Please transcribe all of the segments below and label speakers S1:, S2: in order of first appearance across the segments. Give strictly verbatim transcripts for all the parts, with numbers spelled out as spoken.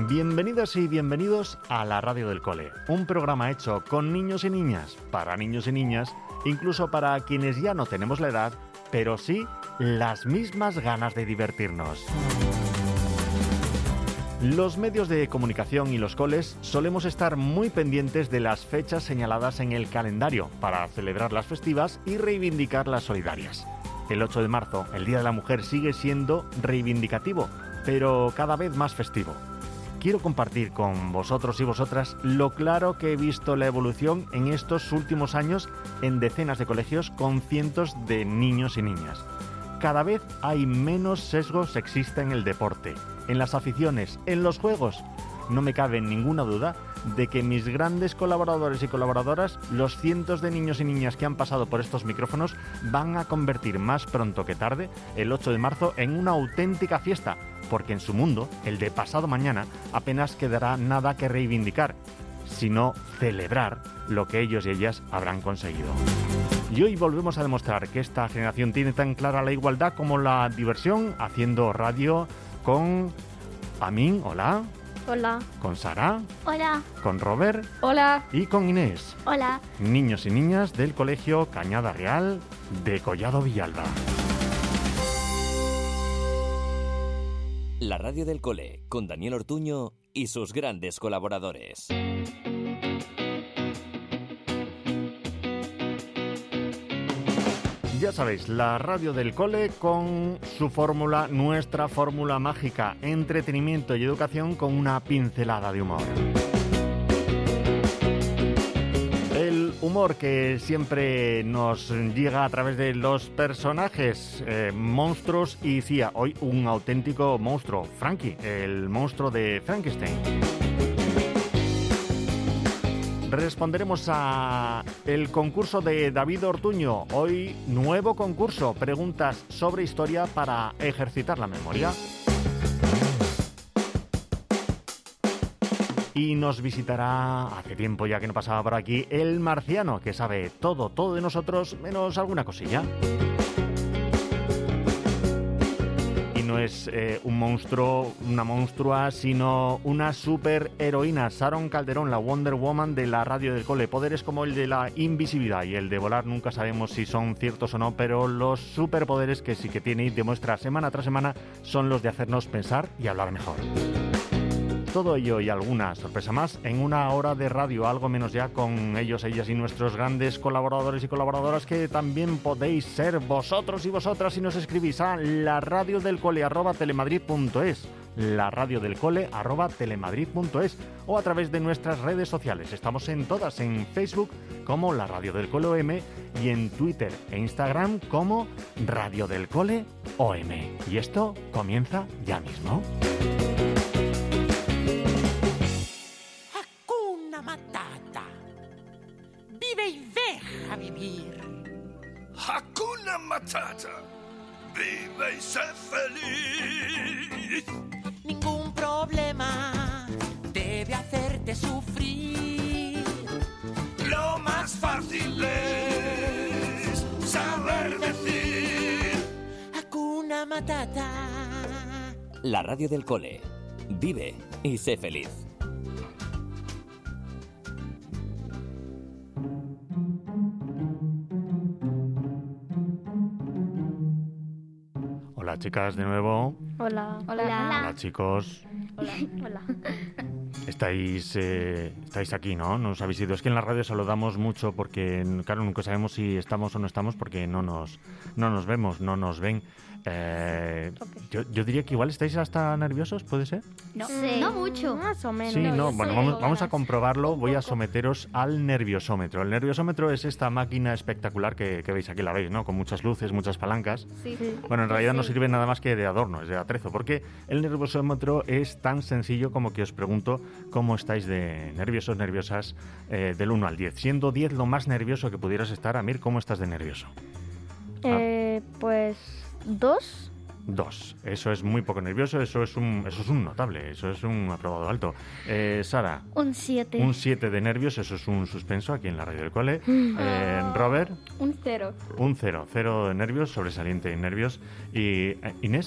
S1: Bienvenidas y bienvenidos a la Radio del Cole, un programa hecho con niños y niñas, para niños y niñas, incluso para quienes ya no tenemos la edad, pero sí las mismas ganas de divertirnos. Los medios de comunicación y los coles solemos estar muy pendientes de las fechas señaladas en el calendario para celebrar las festivas y reivindicar las solidarias. El ocho de marzo, el Día de la Mujer, sigue siendo reivindicativo, pero cada vez más festivo. Quiero compartir con vosotros y vosotras lo claro que he visto la evolución en estos últimos años en decenas de colegios con cientos de niños y niñas. Cada vez hay menos sesgo sexista en el deporte, en las aficiones, en los juegos. No me cabe ninguna duda de que mis grandes colaboradores y colaboradoras, los cientos de niños y niñas que han pasado por estos micrófonos, van a convertir más pronto que tarde el ocho de marzo en una auténtica fiesta, porque en su mundo, el de pasado mañana, apenas quedará nada que reivindicar, sino celebrar lo que ellos y ellas habrán conseguido. Y hoy volvemos a demostrar que esta generación tiene tan clara la igualdad como la diversión, haciendo radio con Amin, hola.
S2: Hola.
S1: Con Sara.
S2: Hola.
S1: Con Robert.
S2: Hola.
S1: Y con Inés.
S2: Hola.
S1: Niños y niñas del Colegio Cañada Real de Collado Villalba.
S3: La Radio del Cole, con Daniel Ortuño y sus grandes colaboradores.
S1: Ya sabéis, la Radio del Cole con su fórmula, nuestra fórmula mágica, entretenimiento y educación con una pincelada de humor. El humor que siempre nos llega a través de los personajes, eh, monstruos y C I A. Hoy un auténtico monstruo, Frankie, el monstruo de Frankenstein. Responderemos a el concurso de David Ortuño. Hoy, nuevo concurso, preguntas sobre historia para ejercitar la memoria. Y nos visitará, hace tiempo ya que no pasaba por aquí, el marciano, que sabe todo, todo de nosotros, menos alguna cosilla. No es eh, un monstruo, una monstrua, sino una superheroína. Sharon Calderón, la Wonder Woman de la Radio del Cole. Poderes como el de la invisibilidad y el de volar, nunca sabemos si son ciertos o no, pero los superpoderes que sí que tiene y demuestra semana tras semana son los de hacernos pensar y hablar mejor. Todo ello y alguna sorpresa más en una hora de radio, algo menos ya, con ellos, ellas y nuestros grandes colaboradores y colaboradoras, que también podéis ser vosotros y vosotras si nos escribís a la radio del cole arroba telemadrid punto es, la radio del cole arroba telemadrid punto es, o a través de nuestras redes sociales. Estamos en todas, en Facebook como la Radio del Cole O M y en Twitter e Instagram como Radio del Cole O M. Y esto comienza ya mismo.
S4: Matata. Vive y deja vivir.
S5: Hakuna Matata. Vive y sé feliz.
S4: Ningún problema debe hacerte sufrir.
S5: Lo más fácil es saber decir
S4: Hakuna Matata.
S3: La Radio del Cole. Vive y sé feliz.
S1: Hola chicas, de nuevo.
S2: Hola.
S6: Hola.
S2: Hola.
S1: Hola chicos.
S6: Hola. Hola.
S1: Estáis, eh, estáis aquí, ¿no? Nos habéis ido. Es que en la radio saludamos mucho porque, claro, nunca sabemos si estamos o no estamos porque no nos, no nos vemos, no nos ven. Eh,
S6: Okay.
S1: yo, yo diría que igual estáis hasta nerviosos, ¿puede ser?
S6: No,
S2: Sí.
S6: no mucho.
S2: Más o menos.
S1: Sí,
S6: no,
S1: no,
S6: yo
S1: bueno,
S6: sé,
S1: vamos,
S6: ganas.
S1: vamos a comprobarlo.
S6: Un
S1: Voy a
S6: poco.
S1: someteros al nerviosómetro. El nerviosómetro es esta máquina espectacular que, que veis aquí, la veis, ¿no? Con muchas luces, muchas palancas.
S6: Sí.
S2: Sí.
S1: Bueno, en realidad no
S6: Sí.
S1: sirve nada más que de adorno, es de atrezo, porque el nerviosómetro es tan sencillo como que os pregunto cómo estáis de nerviosos, nerviosas, eh, del uno al diez. Siendo diez lo más nervioso que pudieras estar, Amir, ¿cómo estás de nervioso?
S2: Eh, pues dos.
S1: Dos. Eso es muy poco nervioso, eso es un, eso es un notable, eso es un aprobado alto. Eh, Sara,
S2: Un siete.
S1: un siete de nervios, eso es un suspenso aquí en la radio del cole. Eh, Robert,
S6: Un cero.
S1: un cero, cero de nervios, sobresaliente en nervios. Y eh, Inés,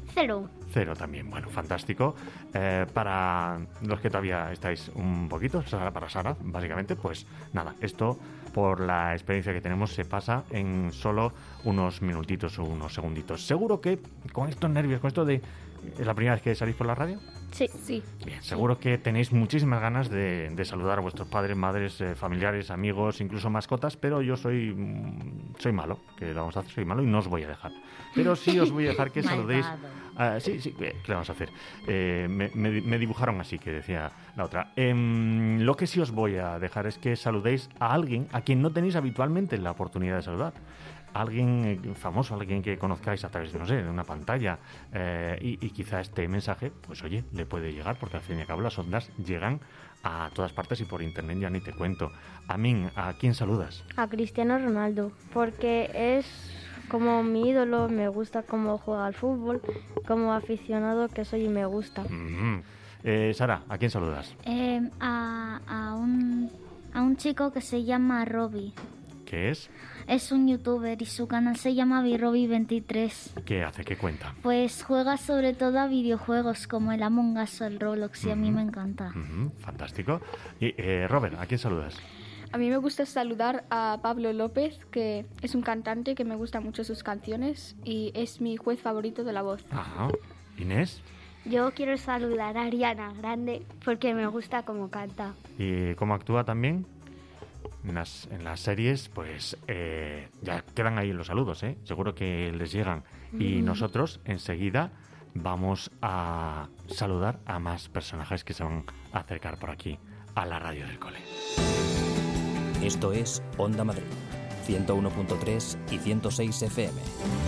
S2: Cero.
S1: Cero también, bueno, fantástico. Eh, para los que todavía estáis un poquito, Sara, para Sara, básicamente, pues nada, esto por la experiencia que tenemos se pasa en solo unos minutitos o unos segunditos. Seguro que con estos nervios, con esto de... ¿Es la primera vez que salís por la radio?
S2: Sí.
S6: Sí.
S1: Bien, seguro que tenéis muchísimas ganas de, de saludar a vuestros padres, madres, eh, familiares, amigos, incluso mascotas, pero yo soy mm, soy malo, que lo vamos a hacer, soy malo y no os voy a dejar. Pero sí os voy a dejar que saludéis. Uh, sí, sí, ¿qué le vamos a hacer? Eh, me, me, me dibujaron así, que decía la otra. Eh, lo que sí os voy a dejar es que saludéis a alguien a quien no tenéis habitualmente la oportunidad de saludar. Alguien eh, famoso, alguien que conozcáis a través de, no sé, de una pantalla, eh, y, y quizá este mensaje, pues oye, le puede llegar, porque al fin y al cabo las ondas llegan a todas partes y por internet ya ni te cuento. Amin, ¿a quién saludas?
S2: A Cristiano Ronaldo, porque es como mi ídolo, me gusta cómo juega al fútbol, como aficionado que soy y me gusta.
S1: Mm-hmm. eh, Sara, ¿a quién saludas?
S7: Eh, a, a, un, a un chico que se llama Robbie.
S1: ¿Qué es?
S7: Es un youtuber y su canal se llama Birobi veintitrés.
S1: ¿Qué hace? ¿Qué cuenta?
S7: Pues juega sobre todo a videojuegos como el Among Us o el Roblox y uh-huh. a mí me encanta.
S1: Uh-huh. Fantástico. Y eh, Robert, ¿a quién saludas?
S6: A mí me gusta saludar a Pablo López, que es un cantante que me gusta mucho sus canciones y es mi juez favorito de La Voz.
S1: Ajá. ¿Inés?
S2: Yo quiero saludar a Ariana Grande porque me gusta cómo canta.
S1: ¿Y cómo actúa también? En las, en las series, pues eh, ya quedan ahí los saludos, ¿eh? Seguro que les llegan. Y nosotros enseguida vamos a saludar a más personajes que se van a acercar por aquí a la radio del cole.
S3: Esto es Onda Madrid, ciento uno punto tres y ciento seis F M.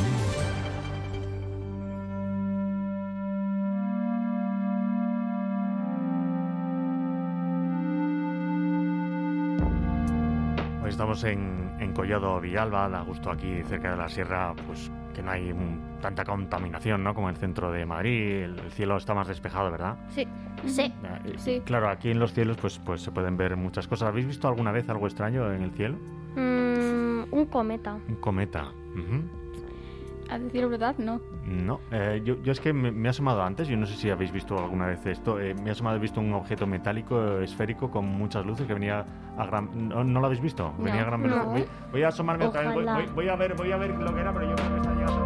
S1: Estamos en, en Collado Villalba, da gusto aquí cerca de la sierra, pues que no hay un, tanta contaminación, ¿no? Como en el centro de Madrid, el, el cielo está más despejado, ¿verdad?
S2: Sí.
S7: Sí.
S1: Eh,
S6: Sí.
S1: Claro, aquí en los cielos pues, pues se pueden ver muchas cosas. ¿Habéis visto alguna vez algo extraño en el cielo?
S2: Mm, un cometa.
S1: Un cometa. Uh-huh.
S6: A decir verdad, no.
S1: No, eh, yo, yo es que me, me he asomado antes, yo no sé si habéis visto alguna vez esto, eh, me he asomado, he visto un objeto metálico eh, esférico con muchas luces que venía a gran... ¿No, ¿no lo habéis visto?
S6: No,
S1: venía a gran velocidad.
S2: no.
S1: Voy, voy a asomarme otra vez, voy,
S2: Ojalá.
S1: voy- voy a ver, voy a ver lo que era, pero yo creo que está llegando.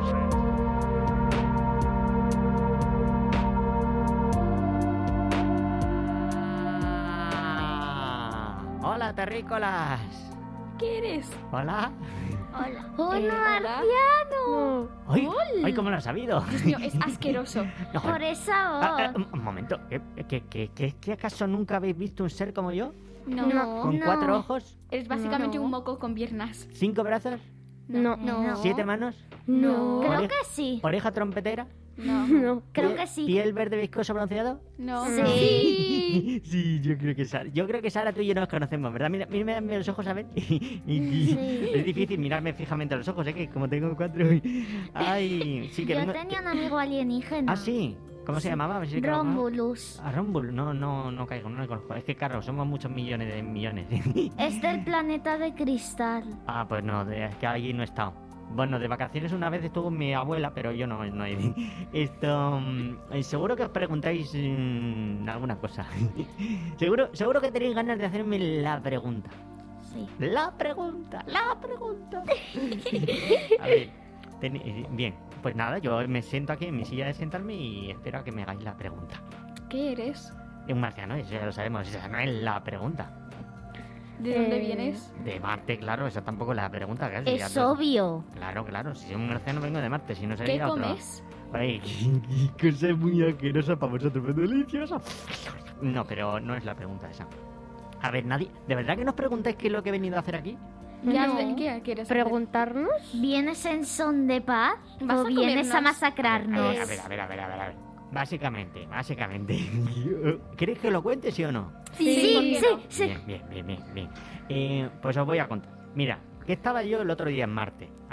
S8: Hola, terrícolas.
S6: ¿Qué eres?
S8: Hola.
S7: Hola.
S6: hola.
S2: No.
S8: Ay, ay, ¿cómo lo has sabido?
S6: Dios mío, es asqueroso.
S8: No,
S7: Por esa voz.
S8: ah, ah, un, un momento. ¿Qué, qué, qué, qué, qué acaso nunca habéis visto un ser como yo?
S6: No.
S2: No.
S8: ¿Con
S7: no.
S8: cuatro ojos?
S6: Eres básicamente
S2: No.
S6: un moco con piernas.
S8: ¿Cinco brazos?
S2: No.
S7: No.
S8: ¿Siete manos?
S2: No.
S7: Creo
S8: Oreja-
S7: que sí.
S8: ¿Oreja trompetera?
S6: No.
S2: No.
S7: Creo
S8: ¿Pie-
S7: que sí.
S8: ¿Piel verde viscoso bronceado?
S6: No.
S7: Sí.
S8: Sí, yo creo que Sara. Yo creo que Sara, tú y yo nos conocemos, ¿verdad? Mira, mírame a los ojos a ver. Y- y-
S7: Sí.
S8: Es difícil mirarme fijamente a los ojos, ¿eh? Que como tengo cuatro. Ay, sí que
S7: Yo
S8: vengo-
S7: tenía un amigo alienígena.
S8: Ah, sí. ¿Cómo se llamaba? A ver si lo conozco.
S7: Romulus.
S8: Ah, Rumble, no, no, no caigo, no lo conozco. Es que, claro, somos muchos millones de millones.
S7: Es del planeta de cristal.
S8: Ah, pues no, de- es que allí no he estado. Bueno, de vacaciones una vez estuvo mi abuela, pero yo no, no he ido. Esto, mm, eh, seguro que os preguntáis mm, alguna cosa. seguro, seguro que tenéis ganas de hacerme la pregunta.
S7: Sí.
S8: La pregunta, la pregunta. A ver, ten- eh, bien, pues nada, yo me siento aquí en mi silla de sentarme y espero a que me hagáis la pregunta.
S6: ¿Qué eres?
S8: Un marciano, eso ya lo sabemos, esa no es la pregunta.
S6: ¿De dónde
S2: Eh,
S6: vienes?
S8: De Marte, claro, esa tampoco es la pregunta. Casi, ya
S7: Es
S8: todo-
S7: obvio.
S8: Claro, claro, si soy un marciano vengo de Marte, si no
S6: ¿Qué
S8: sería otro.
S6: comes?
S8: Ay, qué cosa muy asquerosa para vosotros, pero deliciosa. No, pero no es la pregunta esa. A ver, nadie... ¿De verdad que nos preguntáis qué es lo que he venido a hacer aquí?
S6: ¿Qué, has
S2: No.
S6: de- qué quieres hacer?
S2: ¿Preguntarnos?
S7: ¿Vienes en son de paz
S6: ¿Vas
S7: o
S6: a
S7: vienes a
S6: comernos?
S7: masacrarnos?
S8: A ver, a ver, a ver, a ver, a ver, a ver. Básicamente, básicamente. ¿Queréis que lo cuente, sí o no?
S6: Sí, ¿por
S7: sí,
S6: qué
S7: sí,
S6: no?
S7: sí.
S8: Bien, bien, bien, bien, bien. Eh, pues os voy a contar. Mira, que estaba yo el otro día en Marte.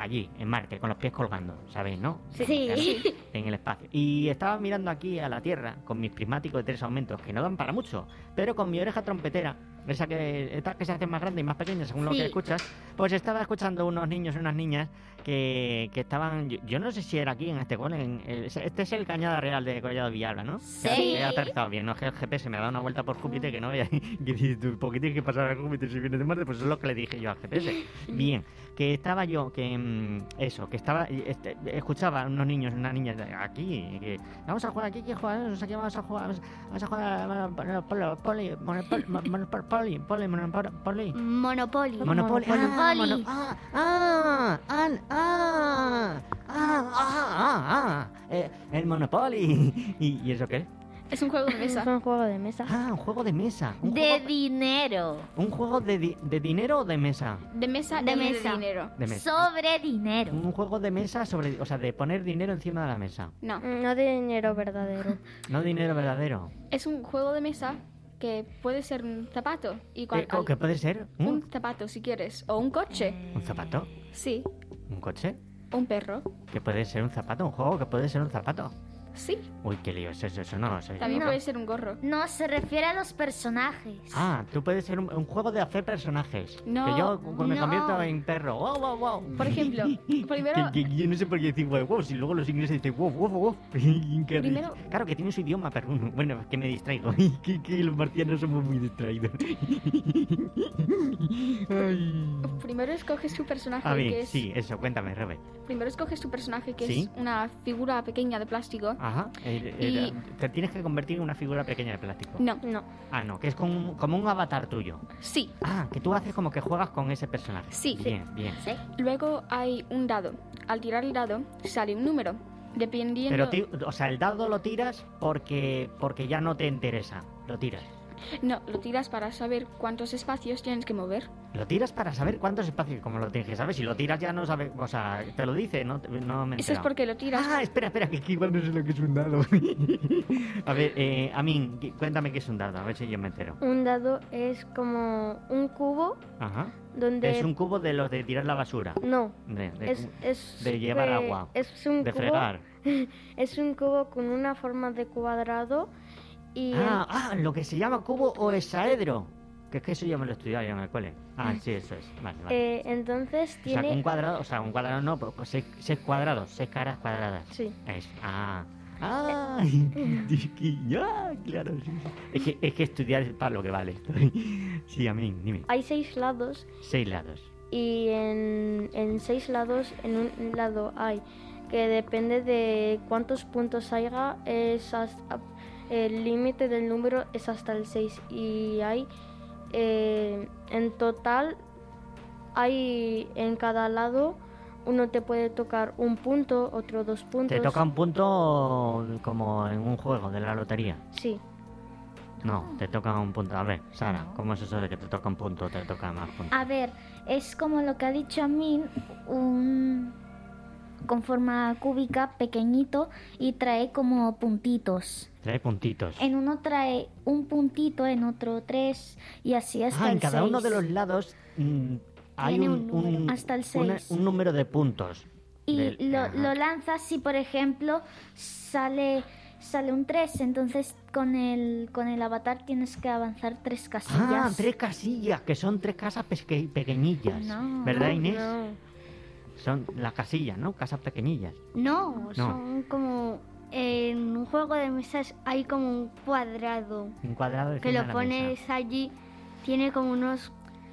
S8: allí, en Marte, con los pies colgando, ¿sabéis, no?
S7: Sí.
S8: En el espacio. Y estaba mirando aquí a la Tierra con mis prismáticos de tres aumentos, que no dan para mucho, pero con mi oreja trompetera, esa que, estas que se hacen más grandes y más pequeñas según lo
S7: Sí.
S8: que escuchas, pues estaba escuchando unos niños y unas niñas que, que estaban, yo, yo no sé si era aquí en este cole, en el- este es el Cañada Real de Collado Villalba, ¿no?
S7: Sí.
S8: Que he aterrizado bien, no es que el G P S me ha dado una vuelta por Júpiter que no veas, que dices tú, ¿por qué tienes que pasar a Júpiter si vienes de Marte? Pues eso es lo que le dije yo al G P S. Bien, que estaba yo, que mm, eso, que estaba, este, escuchaba a unos niños y unas niñas de aquí, que vamos a jugar aquí, que jugar, no sé qué, vamos a jugar, vamos, vamos a jugar Monopoly, Monopoly, Monopoly, Monopoly, Monopoly, Monopoly.
S7: Monopoly.
S8: Monopoly. Ah,
S7: Monopoly.
S8: mono- ah, ah, ah, ah, ah, ah, ah, ah, eh, el Monopoly. ¿Y, ¿Y eso qué?
S6: Es un juego de
S2: Es
S6: mesa.
S2: un juego de mesa.
S8: Ah, un juego de mesa. Un
S7: De
S8: juego,
S7: dinero.
S8: un juego de, di- de dinero o de mesa.
S6: De mesa
S7: De
S6: y
S7: mesa.
S6: de dinero.
S8: De mesa.
S7: Sobre dinero.
S8: Un juego de mesa sobre, o sea, de poner dinero encima de la mesa.
S6: No.
S2: No de dinero verdadero.
S8: No dinero verdadero.
S6: Es un juego de mesa que puede ser un zapato. Y cuan-
S8: ¿Qué, co-
S6: al-
S8: ¿Qué puede ser? ¿Un,
S6: Un zapato, si quieres. O un coche.
S8: un zapato?
S6: Sí.
S8: ¿Un coche?
S6: O un perro.
S8: ¿Qué puede ser un zapato? ¿Un juego que puede ser un zapato?
S6: Sí.
S8: Uy, qué lío es eso, eso no lo sé.
S6: También
S7: No.
S6: puede ser un gorro.
S7: No, se refiere a los personajes.
S8: Ah, tú puedes ser un, un juego de hacer personajes.
S6: No,
S8: Que yo cu- me
S7: no.
S8: convierto en perro. Wow, wow, wow.
S6: Por ejemplo, primero-
S8: Que, que yo no sé por qué decir wow, wow, si luego los ingleses dicen wow, wow, wow. Qué
S6: Primero-
S8: risa. Claro que tiene su idioma perruno. Bueno, es que me distraigo. que, que los marcianos somos muy distraídos. Ay.
S6: Primero escoges tu personaje,
S8: A
S6: que
S8: ver,
S6: es...
S8: sí, eso, cuéntame, Rebe.
S6: Primero escoges tu personaje, que
S8: Sí.
S6: es una figura pequeña de plástico.
S8: Ajá. eh, eh,
S6: Y-
S8: Te tienes que convertir en una figura pequeña de plástico.
S6: No.
S2: No.
S8: Ah, no, que es como, como un avatar tuyo.
S6: Sí.
S8: Ah, que tú haces como que juegas con ese personaje.
S6: Sí.
S8: Bien, bien.
S7: ¿Sí?
S6: Luego hay un dado. Al tirar el dado sale un número. Dependiendo...
S8: Pero, ti- o sea, el dado lo tiras porque porque ya no te interesa. Lo tiras.
S6: No, lo tiras para saber cuántos espacios tienes que mover.
S8: Lo tiras para saber cuántos espacios, como lo tienes que saber. Si lo tiras ya no sabes, o sea, te lo dice, no, no me he
S6: Eso es
S8: enterado.
S6: porque lo tiras...
S8: Ah, espera, espera, que, que igual no sé lo que es un dado. A ver, eh, Amin, qui- cuéntame qué es un dado, a ver si yo me entero.
S2: Un dado es como un cubo
S8: Ajá.
S2: donde...
S8: Es un cubo de los de tirar la basura.
S2: No.
S8: De, de-
S2: Es, es
S8: de llevar
S2: de-
S8: agua.
S2: Es un
S8: de
S2: cubo,
S8: fregar.
S2: Es un cubo con una forma de cuadrado y...
S8: Ah, ah, lo que se llama cubo o hexaedro. Que es que eso yo me lo he estudiado ya en el cole. Ah, sí, eso es. Vale, vale.
S2: eh, entonces
S8: O sea,
S2: tiene...
S8: un cuadrado, o sea, un cuadrado no, pues seis, seis cuadrados, seis caras cuadradas.
S2: Sí.
S8: Es, ah, ah, es que- ya, claro. Sí, sí. Es que, es que estudiar es para lo que vale. Sí, a mí, dime.
S2: Hay seis lados
S8: Seis lados.
S2: y en, en seis lados, en un lado hay que depende de cuántos puntos haya, es hasta- el límite del número es hasta el seis y hay eh, en total hay en cada lado uno te puede tocar un punto, otro dos puntos.
S8: Te toca un punto como en un juego de la lotería.
S2: Sí.
S8: No, te toca un punto. A ver, Sara, ¿cómo es eso de que te toca un punto o te toca más puntos?
S7: A ver, es como lo que ha dicho a mí, un con forma cúbica, pequeñito, y trae como puntitos.
S8: Trae puntitos.
S7: En uno trae un puntito, en otro tres, y así hasta
S8: Ah, en
S7: el
S8: cada uno de
S7: seis.
S8: los lados mm, hay
S7: Tiene
S8: un,
S7: un número.
S8: un-
S7: Hasta el
S8: una-
S7: seis.
S8: un número de puntos.
S7: Y
S8: Del-
S7: lo,
S8: ajá.
S7: lo lanzas si, por ejemplo, sale sale un tres, entonces con el con el avatar tienes que avanzar tres casillas.
S8: Ah, tres casillas, que son tres casas pesque- pequeñillas.
S7: No,
S8: ¿Verdad,
S7: no,
S8: Inés?
S2: No.
S8: Son las casillas, ¿no? Casas pequeñillas.
S9: No, son como... En un juego de mesas hay como un cuadrado
S8: Un cuadrado
S9: que
S8: encima
S9: lo
S8: de la
S9: pones
S8: mesa.
S9: allí, tiene como unos...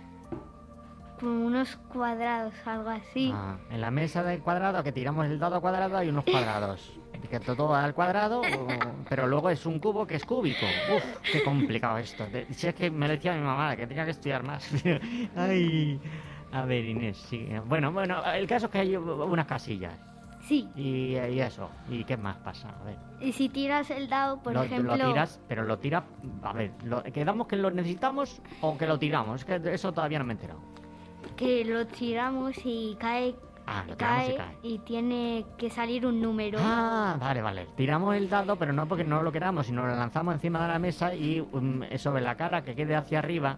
S9: como unos cuadrados, algo así.
S8: Ah, en la mesa del cuadrado que tiramos el dado cuadrado hay unos cuadrados. Que todo al cuadrado, o- pero luego es un cubo que es cúbico. Uf, qué complicado esto. De- Si es que me lo decía mi mamá, que tenía que estudiar más. Ay, a ver, Inés, sí. Bueno, bueno, el caso es que hay unas casillas.
S9: Sí,
S8: Y, y eso. ¿Y qué más pasa? A ver.
S9: y si tiras el dado, por
S8: lo,
S9: ejemplo...
S8: lo tiras, pero lo tiras... A ver, lo- ¿quedamos que lo necesitamos o que lo tiramos? Es que de eso todavía no me he enterado.
S9: que lo tiramos y cae,
S8: Ah, lo tiramos
S9: cae,
S8: y cae.
S9: y tiene que salir un número.
S8: Ah, vale, vale. Tiramos el dado, pero no porque no lo queramos, sino lo lanzamos encima de la mesa y um, sobre la cara que quede hacia arriba,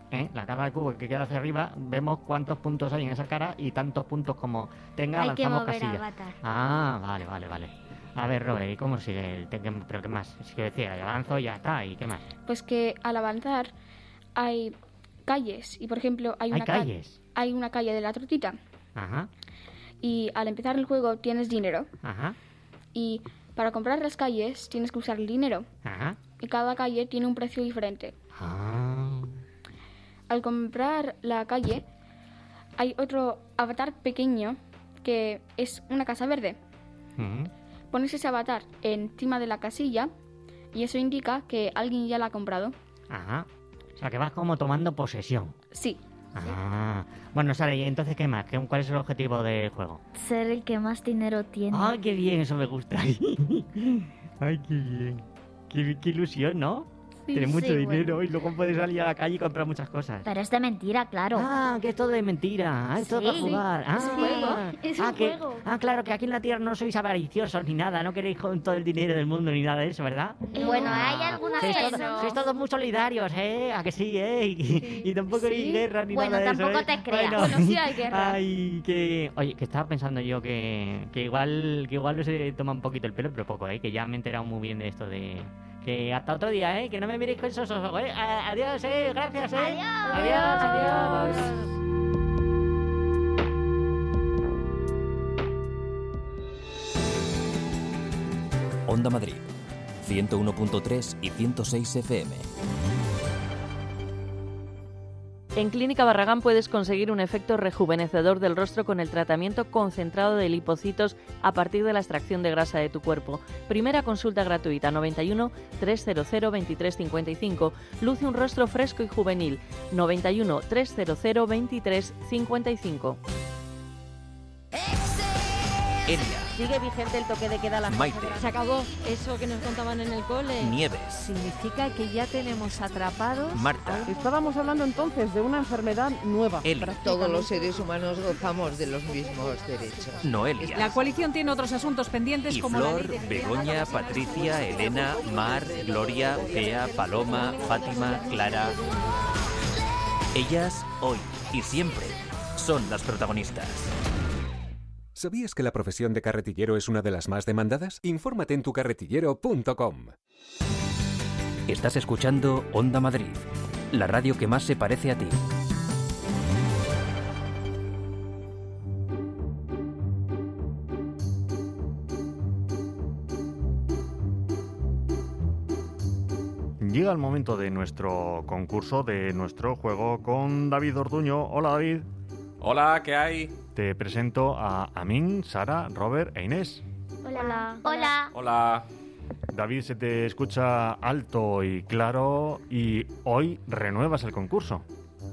S8: ¿eh? La cara del cubo que queda hacia arriba, vemos cuántos puntos hay en esa cara y tantos puntos como tenga,
S9: Hay que
S8: lanzamos
S9: mover
S8: casilla.
S9: avatar.
S8: Ah, vale, vale, vale. A ver, Robert, ¿y cómo sigue el Tekken? ¿Pero qué más? Es que decía, yo avanzo y ya está, ¿y qué más?
S6: Pues que al avanzar hay calles y, por ejemplo, hay
S8: ¿Hay
S6: una ca-
S8: calles?
S6: hay una calle de la tortita
S8: Ajá,
S6: y al empezar el juego tienes dinero
S8: ajá,
S6: y para comprar las calles tienes que usar el dinero
S8: ajá.
S6: y cada calle tiene un precio diferente.
S8: Ah,
S6: Al comprar la calle hay otro avatar pequeño que es una casa verde.
S8: ujú.
S6: Pones ese avatar encima de la casilla y eso indica que alguien ya la ha comprado.
S8: Ajá. O sea, que vas como tomando posesión.
S6: Sí.
S8: Ah. Bueno, Sara, ¿y entonces qué más? ¿Qué- ¿Cuál es el objetivo del juego?
S7: Ser el que más dinero tiene.
S8: ¡Ay, qué bien! Eso me gusta. ¡Ay, qué bien! ¡Qué, qué ilusión, ¿no?
S7: Sí,
S8: Tienes mucho
S7: sí,
S8: dinero
S7: bueno.
S8: y luego puedes salir a la calle y comprar muchas cosas.
S7: Pero es de mentira, claro.
S8: Ah, que es todo de mentira. Ah, es todo
S7: Sí,
S8: para jugar. Ah,
S7: es un juego,
S9: es
S8: ah,
S9: un
S8: que-
S9: juego.
S8: Ah, claro, que aquí en la Tierra no sois avariciosos ni nada. No queréis con todo el dinero del mundo ni nada de eso, ¿verdad?
S7: Bueno, hay
S8: Ah,
S7: algunas
S8: sois
S7: que
S8: todos,
S7: no.
S8: sois todos muy solidarios, ¿eh? ¿A que sí, eh? Y, y tampoco hay
S7: Sí.
S8: guerra ni
S7: Bueno,
S8: nada de eso,
S7: tampoco
S8: ¿eh?
S7: te creas.
S6: Bueno, sí hay guerra.
S8: Ay, que... Oye, que estaba pensando yo que, que igual que igual se toma un poquito el pelo, pero poco, ¿eh? Que ya me he enterado muy bien de esto de... Que hasta otro día, ¿eh? Que no me miréis con esos ojos, ¿eh? A- Adiós, ¿eh? Gracias, ¿eh?
S7: Adiós.
S8: Adiós, adiós.
S3: Onda Madrid, ciento uno punto tres y ciento seis F M.
S10: En Clínica Barragán puedes conseguir un efecto rejuvenecedor del rostro con el tratamiento concentrado de lipocitos a partir de la extracción de grasa de tu cuerpo. Primera consulta gratuita noventa y uno, trescientos veintitrés cincuenta y cinco. Luce un rostro fresco y juvenil noventa y uno, trescientos veintitrés cincuenta y cinco.
S3: Elia,
S11: Sigue vigente el toque de queda a las
S3: Maite.
S11: once de la- Se acabó eso que nos contaban en el cole.
S3: Nieves,
S11: Significa que ya tenemos atrapados.
S3: Marta,
S12: Estábamos hablando entonces de una enfermedad nueva.
S3: Eli,
S13: Todos los seres humanos gozamos de los mismos derechos.
S3: Noelia,
S11: La coalición tiene otros asuntos pendientes
S3: y
S11: como la
S3: Flor,
S11: ley de...
S3: Begoña, Patricia, Elena, Mar, Gloria, Bea, Paloma, Fátima, Clara. Ellas, hoy y siempre, son las protagonistas.
S14: ¿Sabías que la profesión de carretillero es una de las más demandadas? Infórmate en tu carretillero punto com.
S3: Estás escuchando Onda Madrid, la radio que más se parece a ti.
S1: Llega el momento de nuestro concurso, de nuestro juego con David Orduño. Hola, David.
S15: Hola, ¿qué hay?
S1: Te presento a Amin, Sara, Robert e Inés.
S2: Hola.
S7: Hola.
S15: Hola.
S1: David, se te escucha alto y claro y hoy renuevas el concurso.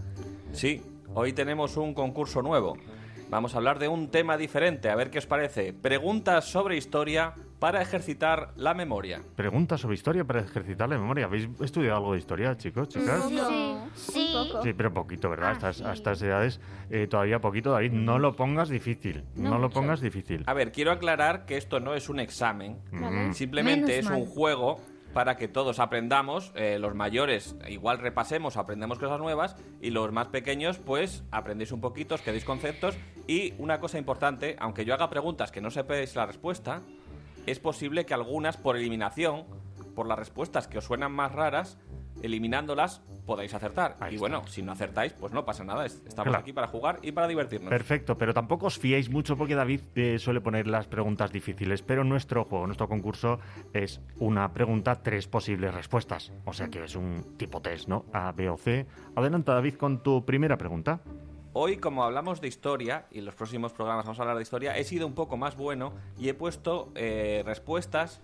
S15: Sí, hoy tenemos un concurso nuevo. Vamos a hablar de un tema diferente, a ver qué os parece. Preguntas sobre historia para ejercitar la memoria.
S1: Preguntas sobre historia para ejercitar la memoria. ¿Habéis estudiado algo de historia, chicos, chicas?
S7: Sí. Sí.
S1: Sí, pero poquito, ¿verdad?
S7: Ah,
S1: estas,
S7: sí.
S1: A estas edades eh, todavía poquito, David. No lo pongas difícil. No,
S7: No
S1: lo
S7: mucho.
S1: pongas difícil.
S15: A ver, quiero aclarar que esto no es un examen.
S1: Mm.
S15: Simplemente
S7: Menos
S15: es
S7: mal.
S15: un juego para que todos aprendamos, eh, los mayores igual repasemos, aprendemos cosas nuevas y los más pequeños pues aprendéis un poquito, os quedéis conceptos y una cosa importante, aunque yo haga preguntas que no sepáis la respuesta, es posible que algunas por eliminación, por las respuestas que os suenan más raras, eliminándolas podáis acertar.
S1: Ahí
S15: y
S1: está.
S15: bueno, si no acertáis, pues no pasa nada, es- estamos
S1: Claro.
S15: aquí para jugar y para divertirnos.
S1: Perfecto, pero tampoco os fiéis mucho porque David eh, suele poner las preguntas difíciles, pero nuestro juego, nuestro concurso es una pregunta, tres posibles respuestas. O sea que es un tipo test, ¿no? A, B o C. Adelanta, David, con tu primera pregunta.
S15: Hoy, como hablamos de historia, y en los próximos programas vamos a hablar de historia, he sido un poco más bueno y he puesto eh, respuestas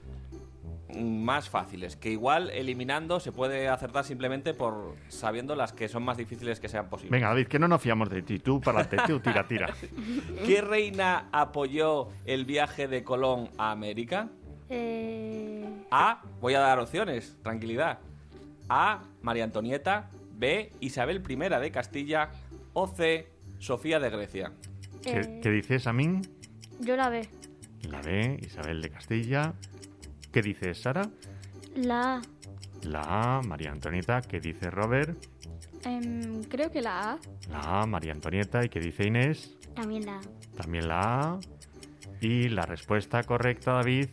S15: más fáciles, que igual eliminando se puede acertar simplemente por sabiendo las que son más difíciles que sean posibles.
S1: Venga, David, que no nos fiamos de ti. Tú para adelante, tú tira, tira.
S15: ¿Qué reina apoyó el viaje de Colón a América?
S2: Eh,
S15: A. Voy a dar opciones, tranquilidad. A. María Antonieta. B. Isabel I de Castilla. O C. Sofía de Grecia.
S1: ¿Qué,
S2: eh,
S1: qué dices, Amin?
S2: yo la B.
S1: La B, Isabel de Castilla. ¿Qué dices, Sara?
S2: La A.
S1: La A, María Antonieta. ¿Qué dice Robert?
S6: Em, creo que la A.
S1: La A, María Antonieta. ¿Y qué dice Inés?
S9: También la A.
S1: También la A. Y la respuesta correcta, David.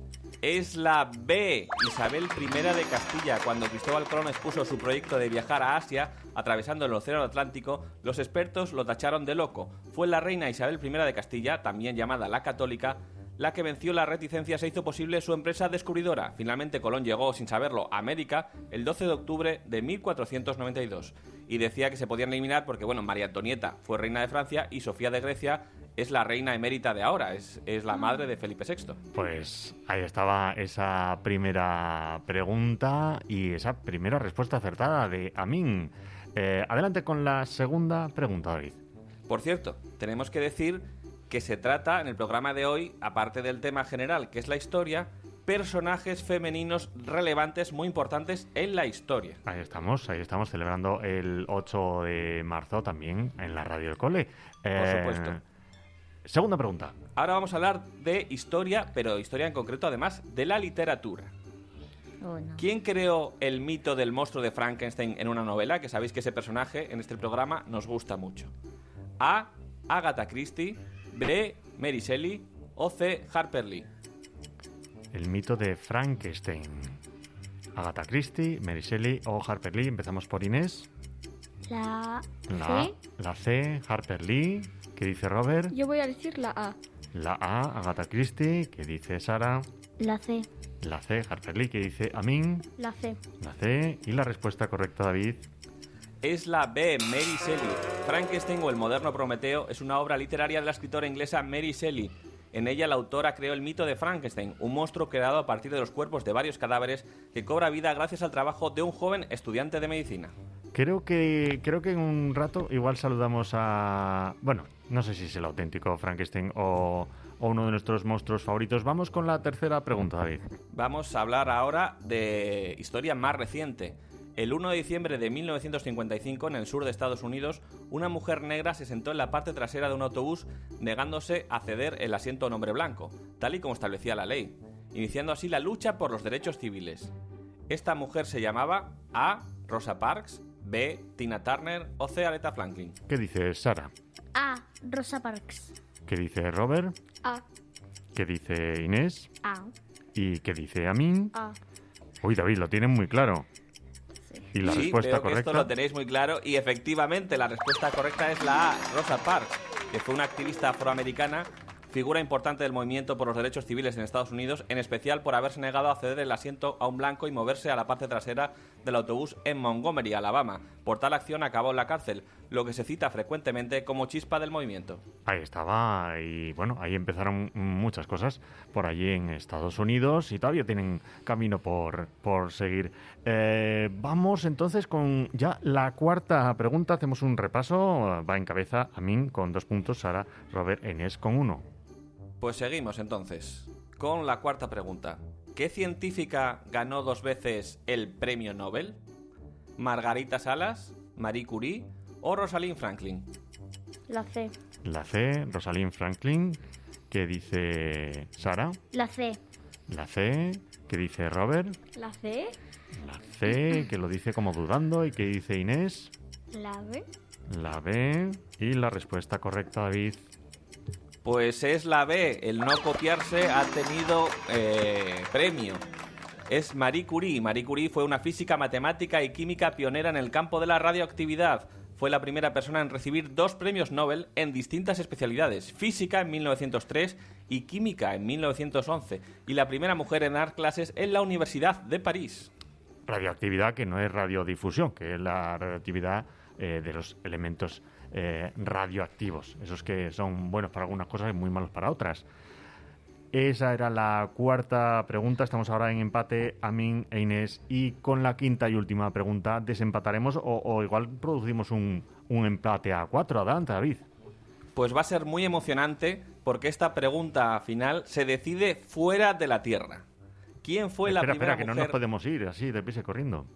S15: Es la B, Isabel primera de Castilla. Cuando Cristóbal Colón expuso su proyecto de viajar a Asia, atravesando el Océano Atlántico, los expertos lo tacharon de loco. Fue la reina Isabel primera de Castilla, también llamada la Católica, la que venció las reticencias e hizo posible su empresa descubridora. Finalmente Colón llegó, sin saberlo, a América el doce de octubre de mil cuatrocientos noventa y dos. Y decía que se podían eliminar porque, bueno, María Antonieta fue reina de Francia y Sofía de Grecia es la reina emérita de ahora, es, es la madre de Felipe sexto.
S1: Pues ahí estaba esa primera pregunta y esa primera respuesta acertada de Amin. Eh, adelante con la segunda pregunta, David.
S15: Por cierto, tenemos que decir que se trata en el programa de hoy, aparte del tema general que es la historia, personajes femeninos relevantes muy importantes en la historia.
S1: Ahí estamos, ahí estamos celebrando el ocho de marzo también en la Radio del Cole. Eh,
S15: Por supuesto.
S1: Segunda pregunta.
S15: Ahora vamos a hablar de historia, pero historia en concreto además de la literatura.
S7: Oh, no.
S15: ¿Quién creó el mito del monstruo de Frankenstein en una novela? Que sabéis que ese personaje en este programa nos gusta mucho. A. Agatha Christie. B. Mary Shelley. O C. Harper Lee.
S1: El mito de Frankenstein. Agatha Christie, Mary Shelley o Harper Lee. Empezamos por Inés.
S9: La
S1: La,
S9: C.
S1: la C, Harper Lee. ¿Qué dice Robert?
S6: Yo voy a decir la A.
S1: La A, Agatha Christie. ¿Qué dice Sara?
S9: La C.
S1: La C, Harper Lee. ¿Qué dice Amin?
S2: La C.
S1: La C. Y la respuesta correcta, David.
S15: Es la B, Mary Shelley. Frankenstein o el moderno Prometeo es una obra literaria de la escritora inglesa Mary Shelley. En ella la autora creó el mito de Frankenstein, un monstruo creado a partir de los cuerpos de varios cadáveres que cobra vida gracias al trabajo de un joven estudiante de medicina.
S1: Creo que creo que en un rato igual saludamos a... Bueno, no sé si es el auténtico Frankenstein o, o uno de nuestros monstruos favoritos. Vamos con la tercera pregunta, David.
S15: Vamos a hablar ahora de historia más reciente. El uno de diciembre de mil novecientos cincuenta y cinco, en el sur de Estados Unidos, una mujer negra se sentó en la parte trasera de un autobús negándose a ceder el asiento a un hombre blanco, tal y como establecía la ley, iniciando así la lucha por los derechos civiles. Esta mujer se llamaba A. Rosa Parks, B. Tina Turner o C. Aretha Franklin.
S1: ¿Qué dice Sara?
S9: A. Rosa Parks.
S1: ¿Qué dice Robert?
S2: A.
S1: ¿Qué dice Inés?
S9: A.
S1: ¿Y qué dice Amin?
S2: A.
S1: Uy, David, lo tienen muy claro. Y la
S15: sí,
S1: respuesta
S15: veo que
S1: correcta...
S15: esto lo tenéis muy claro y efectivamente la respuesta correcta es la A, Rosa Parks, que fue una activista afroamericana, figura importante del movimiento por los derechos civiles en Estados Unidos, en especial por haberse negado a ceder el asiento a un blanco y moverse a la parte trasera del autobús en Montgomery, Alabama. Por tal acción acabó en la cárcel, lo que se cita frecuentemente como chispa del movimiento.
S1: Ahí estaba, y bueno, ahí empezaron muchas cosas por allí en Estados Unidos y todavía tienen camino por, por seguir. Eh, vamos entonces con ya la cuarta pregunta, hacemos un repaso, va en cabeza Amin con dos puntos, Sara, Robert, Inés con uno.
S15: Pues seguimos entonces con la cuarta pregunta. ¿Qué científica ganó dos veces el premio Nobel? ¿Margarita Salas, Marie Curie o Rosalind Franklin?
S2: La C.
S1: La C, Rosalind Franklin. ¿Qué dice Sara?
S9: La C.
S1: La C. ¿Qué dice Robert?
S2: La C.
S1: La C, que lo dice como dudando. ¿Y qué dice Inés?
S2: La B.
S1: La B. Y la respuesta correcta, David.
S15: Pues es la B, el no copiarse ha tenido eh, premio. Es Marie Curie. Marie Curie fue una física, matemática y química pionera en el campo de la radioactividad. Fue la primera persona en recibir dos premios Nobel en distintas especialidades, física en mil novecientos tres y química en mil novecientos once, y la primera mujer en dar clases en la Universidad de París.
S1: Radioactividad que no es radiodifusión, que es la radioactividad eh, de los elementos eh, radioactivos, esos que son buenos para algunas cosas y muy malos para otras. Esa era la cuarta pregunta. Estamos ahora en empate, Amin e Inés. Y con la quinta y última pregunta desempataremos o, o igual producimos un, un empate a cuatro. Adelante, David.
S15: Pues va a ser muy emocionante porque esta pregunta final se decide fuera de la Tierra. ¿Quién fue
S1: espera,
S15: la primera
S1: espera, que
S15: mujer...
S1: no nos podemos ir así, deprisa y corriendo.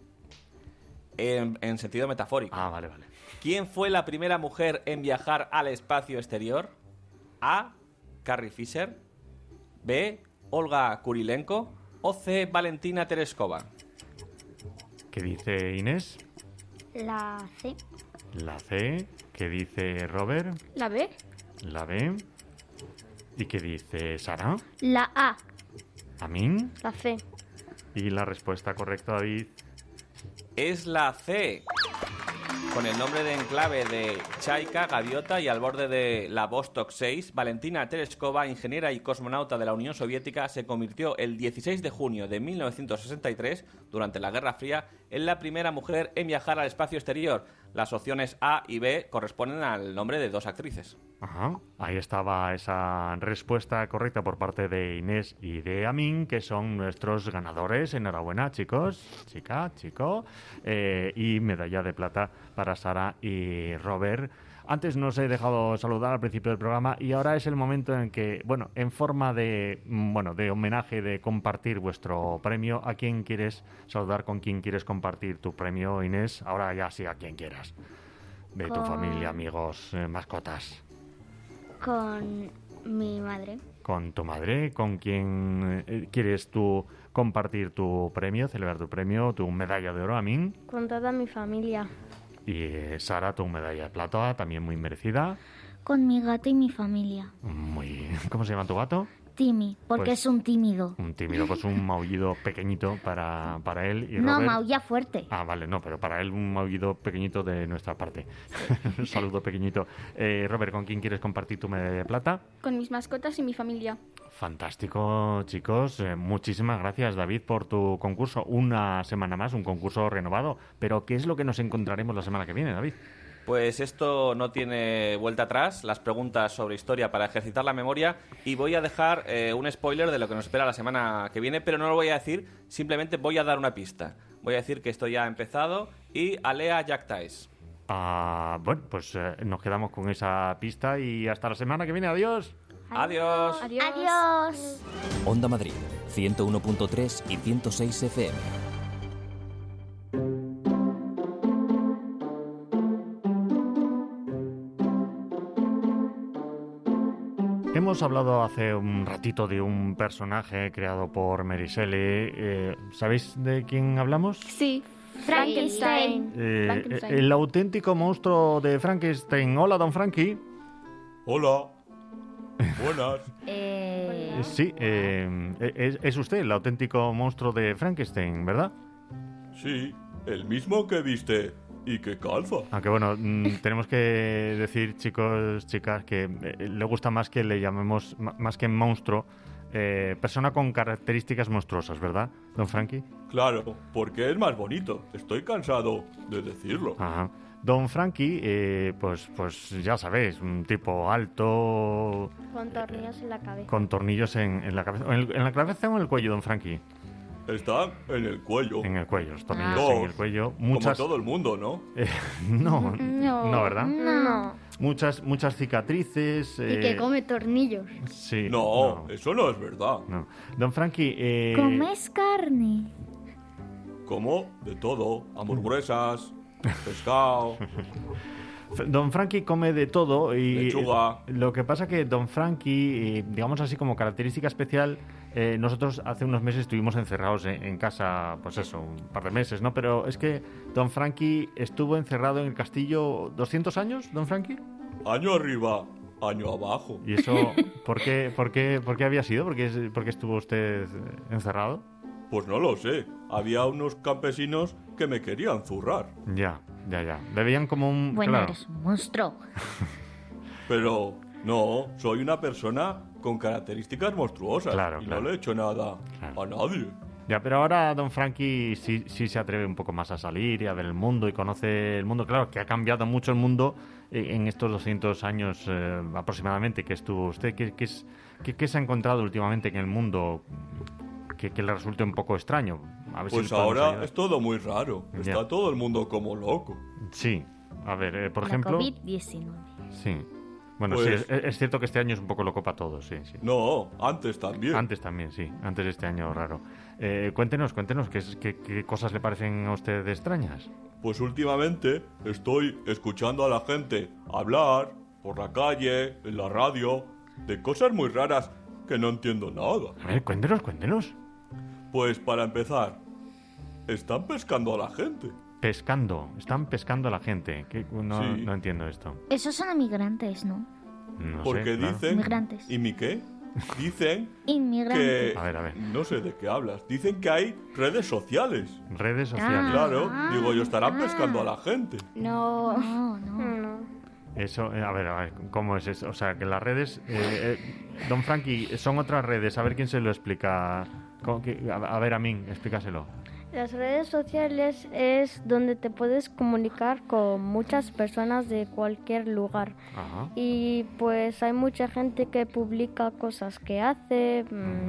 S15: En, en sentido metafórico.
S1: Ah, vale, vale.
S15: ¿Quién fue la primera mujer en viajar al espacio exterior? A. Carrie Fisher. B. Olga Kurilenko. O C. Valentina Tereskova.
S1: ¿Qué dice Inés?
S9: La C.
S1: La C. ¿Qué dice Robert?
S6: ¿La B?
S1: La B. ¿Y qué dice Sara?
S2: La A.
S1: ¿Amin?
S2: La C.
S1: ¿Y la respuesta correcta, David?
S15: Es la C. Con el nombre de enclave de Chaika, gaviota, y al borde de la Vostok seis, Valentina Tereshkova, ingeniera y cosmonauta de la Unión Soviética, se convirtió el dieciséis de junio de mil novecientos sesenta y tres, durante la Guerra Fría, en la primera mujer en viajar al espacio exterior. Las opciones A y B corresponden al nombre de dos actrices.
S1: Ajá, ahí estaba esa respuesta correcta por parte de Inés y de Amin, que son nuestros ganadores. Enhorabuena, chicos, chica, chico. Eh, y medalla de plata para Sara y Robert. Antes nos he dejado saludar al principio del programa y ahora es el momento en que, bueno, en forma de, bueno, de homenaje, de compartir vuestro premio. ¿A quién quieres saludar? ¿Con quién quieres compartir tu premio, Inés? Ahora ya sí, a quien quieras. De tu
S9: Con-
S1: familia, amigos, eh, mascotas.
S9: Con mi madre.
S1: Con tu madre, ¿con quién eh, quieres tú compartir tu premio, celebrar tu premio, tu medalla de oro, Amin?
S2: Con toda mi familia.
S1: Y eh, Sara, tu medalla de plata, también muy merecida.
S7: Con mi gato y mi familia.
S1: Muy... ¿Cómo se llama tu gato?
S7: Timmy, porque
S1: Pues-
S7: es un tímido.
S1: Un tímido, pues un maullido pequeñito para, para él. Y
S7: No,
S1: Robert...
S7: maulla fuerte.
S1: Ah, vale, no, pero para él un maullido pequeñito de nuestra parte. Un saludo pequeñito. Eh, Robert, ¿con quién quieres compartir tu medalla de plata?
S6: Con mis mascotas y mi familia.
S1: Fantástico, chicos. Eh, muchísimas gracias, David, por tu concurso. Una semana más, un concurso renovado. Pero, ¿qué es lo que nos encontraremos la semana que viene, David?
S15: Pues esto no tiene vuelta atrás, las preguntas sobre historia para ejercitar la memoria, y voy a dejar eh, un spoiler de lo que nos espera la semana que viene, pero no lo voy a decir, simplemente voy a dar una pista. Voy a decir que esto ya ha empezado y Alea Jactais.
S1: Ah, bueno, pues eh, nos quedamos con esa pista y hasta la semana que viene. Adiós.
S15: Adiós.
S6: Adiós.
S7: Adiós.
S3: Onda Madrid, ciento uno punto tres y ciento seis F M.
S1: Hemos hablado hace un ratito de un personaje creado por Mary Shelley. Eh, ¿Sabéis de quién hablamos?
S6: Sí.
S2: Frankenstein.
S1: Eh,
S6: Frankenstein.
S1: el auténtico monstruo de Frankenstein. Hola, don Frankie.
S5: Hola. Buenas.
S7: Eh,
S1: Eh, Sí, eh, es, es usted el auténtico monstruo de Frankenstein, ¿verdad?
S5: Sí, el mismo que viste y que calza.
S1: Aunque bueno, mm, tenemos que decir, chicos, chicas, que eh, le gusta más que le llamemos, ma- más que monstruo, eh, persona con características monstruosas, ¿verdad, don Frankie?
S5: Claro, porque es más bonito. Estoy cansado de decirlo.
S1: Ajá. Don Frankie, eh, pues, pues ya sabéis, un tipo alto,
S2: Con tornillos en la cabeza.
S1: con tornillos en, en la cabeza. ¿En, el- en la cabeza o en el cuello, don Frankie?
S5: Está en el cuello.
S1: En el cuello, los tornillos
S5: Dos.
S1: en el cuello. Muchas...
S5: Como todo el mundo, ¿no?
S1: Eh, no,
S6: No.
S1: no, ¿verdad?
S2: No.
S1: Muchas, muchas cicatrices.
S2: Y
S1: eh,
S2: que come tornillos.
S1: Sí.
S5: No, eso no es verdad.
S1: no. Don Frankie, eh,
S7: ¿Comes carne?
S5: Como de todo. Hamburguesas, pescado.
S1: F- Don Frankie come de todo y
S5: Lechuga.
S1: eh, lo que pasa que Don Frankie, eh, digamos así como característica especial, eh, nosotros hace unos meses estuvimos encerrados en, en casa, pues eso, un par de meses, ¿no? Pero es que Don Frankie estuvo encerrado en el castillo doscientos años, Don Frankie.
S5: Año arriba, año abajo.
S1: ¿Y eso por qué, por qué, por qué había sido? ¿Por qué, es- por qué estuvo usted encerrado?
S5: Pues no lo sé. Había unos campesinos que me querían zurrar.
S1: Ya, ya, ya. Le veían como un...
S7: Bueno,
S1: claro.
S7: eres un monstruo.
S5: Pero no, soy una persona con características monstruosas.
S1: Claro,
S5: y
S1: claro.
S5: no le he hecho nada
S1: Claro.
S5: a nadie.
S1: Ya, pero ahora Don Frankie sí, sí se atreve un poco más a salir y a ver el mundo y conoce el mundo. Claro, que ha cambiado mucho el mundo eh, en estos doscientos años eh, aproximadamente que estuvo usted. ¿Qué, qué, es, qué, qué se ha encontrado últimamente en el mundo que, que le resulte un poco extraño? A ver si
S5: Pues
S1: nos podemos
S5: ahora
S1: ayudar.
S5: es todo muy raro.
S1: Ya.
S5: Está todo el mundo como loco.
S1: Sí, a ver, eh, por
S7: La
S1: ejemplo...
S7: COVID diecinueve.
S1: Sí. Bueno,
S5: Pues-
S1: sí, es, es cierto que este año es un poco loco para todos, sí, sí.
S5: No, antes también.
S1: Antes también, sí. Antes de este año raro. Eh, cuéntenos, cuéntenos, ¿qué, es- qué, qué cosas le parecen a usted extrañas?
S5: Pues últimamente estoy escuchando a la gente hablar por la calle, en la radio, de cosas muy raras que no entiendo nada.
S1: A ver, cuéntenos, cuéntenos.
S5: Pues para empezar, están pescando a la gente.
S1: Pescando, están pescando a la gente. ¿Qué? No,
S5: Sí.
S1: no entiendo esto.
S7: Esos son inmigrantes, ¿no?
S1: No
S5: Porque
S1: sé, claro.
S5: dicen...
S7: Inmigrantes.
S5: ¿Y mi qué? Dicen que...
S7: Inmigrantes.
S1: A ver, a ver.
S5: No sé de qué hablas. Dicen que hay redes sociales.
S1: Redes sociales.
S5: Claro. Digo, yo estarán pescando a la gente.
S6: No.
S7: No, no.
S2: No.
S1: Eso, eh, a ver, a ver, ¿cómo es eso? O sea, que las redes... eh, eh, Don Frankie, son otras redes. A ver quién se lo explica. ¿Cómo que- A, a ver, a mí, explícaselo.
S2: Las redes sociales es donde te puedes comunicar con muchas personas de cualquier lugar.
S1: Ajá.
S2: Y pues hay mucha gente que publica cosas que hace.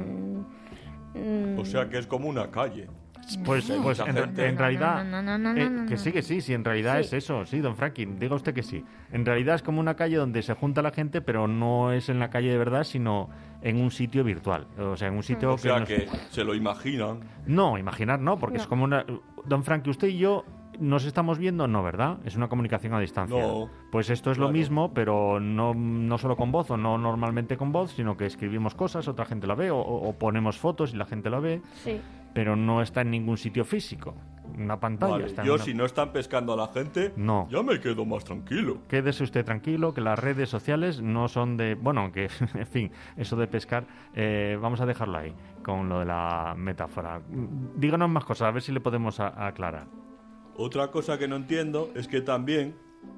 S2: mm, mm,
S5: O sea que es como una calle.
S1: Pues,
S5: Hay
S1: pues
S5: mucha
S1: en,
S5: gente.
S1: en realidad...
S7: No, no, no, no,
S1: eh,
S7: no, no,
S1: que
S7: no.
S1: sí, que sí, sí, en realidad
S2: Sí.
S1: es eso, sí, don Frankie, diga usted que sí. En realidad es como una calle donde se junta la gente, pero no es en la calle de verdad, sino en un sitio virtual. O sea, en un sitio
S5: O sea
S1: nos-
S5: que se lo imaginan.
S1: No, imaginar no, porque
S2: No.
S1: es como una... Don Frankie, usted y yo nos estamos viendo, no, ¿verdad? Es una comunicación a distancia.
S5: No.
S1: Pues esto es lo
S5: Claro.
S1: mismo, pero no, no solo con voz, o no normalmente con voz, sino que escribimos cosas, otra gente la ve, o, o ponemos fotos y la gente la ve,
S2: Sí.
S1: pero no está en ningún sitio físico. Una pantalla.
S5: Vale,
S1: está en
S5: yo
S1: una-
S5: si no están pescando a la gente,
S1: No.
S5: ya me quedo más tranquilo.
S1: Quédese usted tranquilo, que las redes sociales no son de... Bueno, que, en fin, eso de pescar, eh, vamos a dejarlo ahí, con lo de la metáfora. Díganos más cosas, a ver si le podemos a- aclarar.
S5: Otra cosa que no entiendo es que también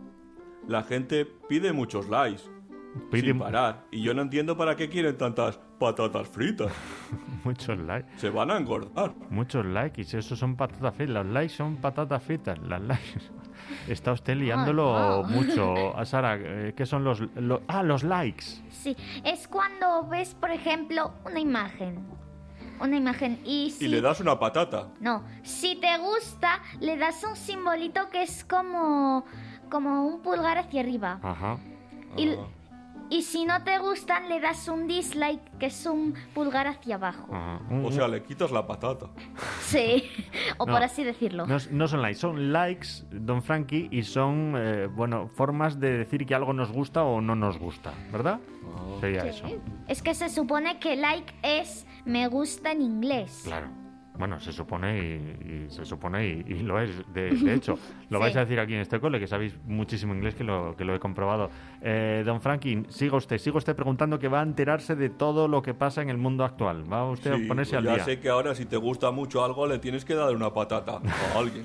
S5: la gente pide muchos likes.
S1: Pide
S5: sin
S1: mu-
S5: parar. Y yo no entiendo para qué quieren tantas patatas fritas.
S1: Muchos likes.
S5: Se van a engordar.
S1: Muchos likes, y eso son patatas fritas. Los likes son patatas fritas. Las likes. Está usted liándolo
S7: Ah, no.
S1: mucho. A Sara, eh, ¿qué son los, lo- Ah, los likes.
S7: Sí, es cuando ves, por ejemplo, una imagen. Una imagen y si...
S5: Y le das una patata.
S7: No, si te gusta, le das un simbolito que es como, como un pulgar hacia arriba.
S1: Ajá.
S7: Y,
S5: Ah.
S7: y si no te gustan, le das un dislike, que es un pulgar hacia abajo.
S1: Ajá. Un-
S5: O sea, le quitas la patata.
S7: Sí, o
S1: No,
S7: por así decirlo.
S1: No, no son likes, son likes, don Frankie, y son, eh, bueno, formas de decir que algo nos gusta o no nos gusta, ¿verdad? Sería eso.
S7: Es que se supone que like es me gusta en inglés.
S1: Claro. Bueno, se supone y, y se supone y, y lo es. De, de hecho, lo
S7: Sí.
S1: vais a decir aquí en este cole, que sabéis muchísimo inglés, que lo, que lo he comprobado. Eh, don Frankie, siga usted, siga usted preguntando, que va a enterarse de todo lo que pasa en el mundo actual. Va usted
S5: Sí,
S1: a ponerse
S5: pues
S1: al
S5: ya
S1: día.
S5: sé que ahora si te gusta mucho algo le tienes que dar una patata a alguien.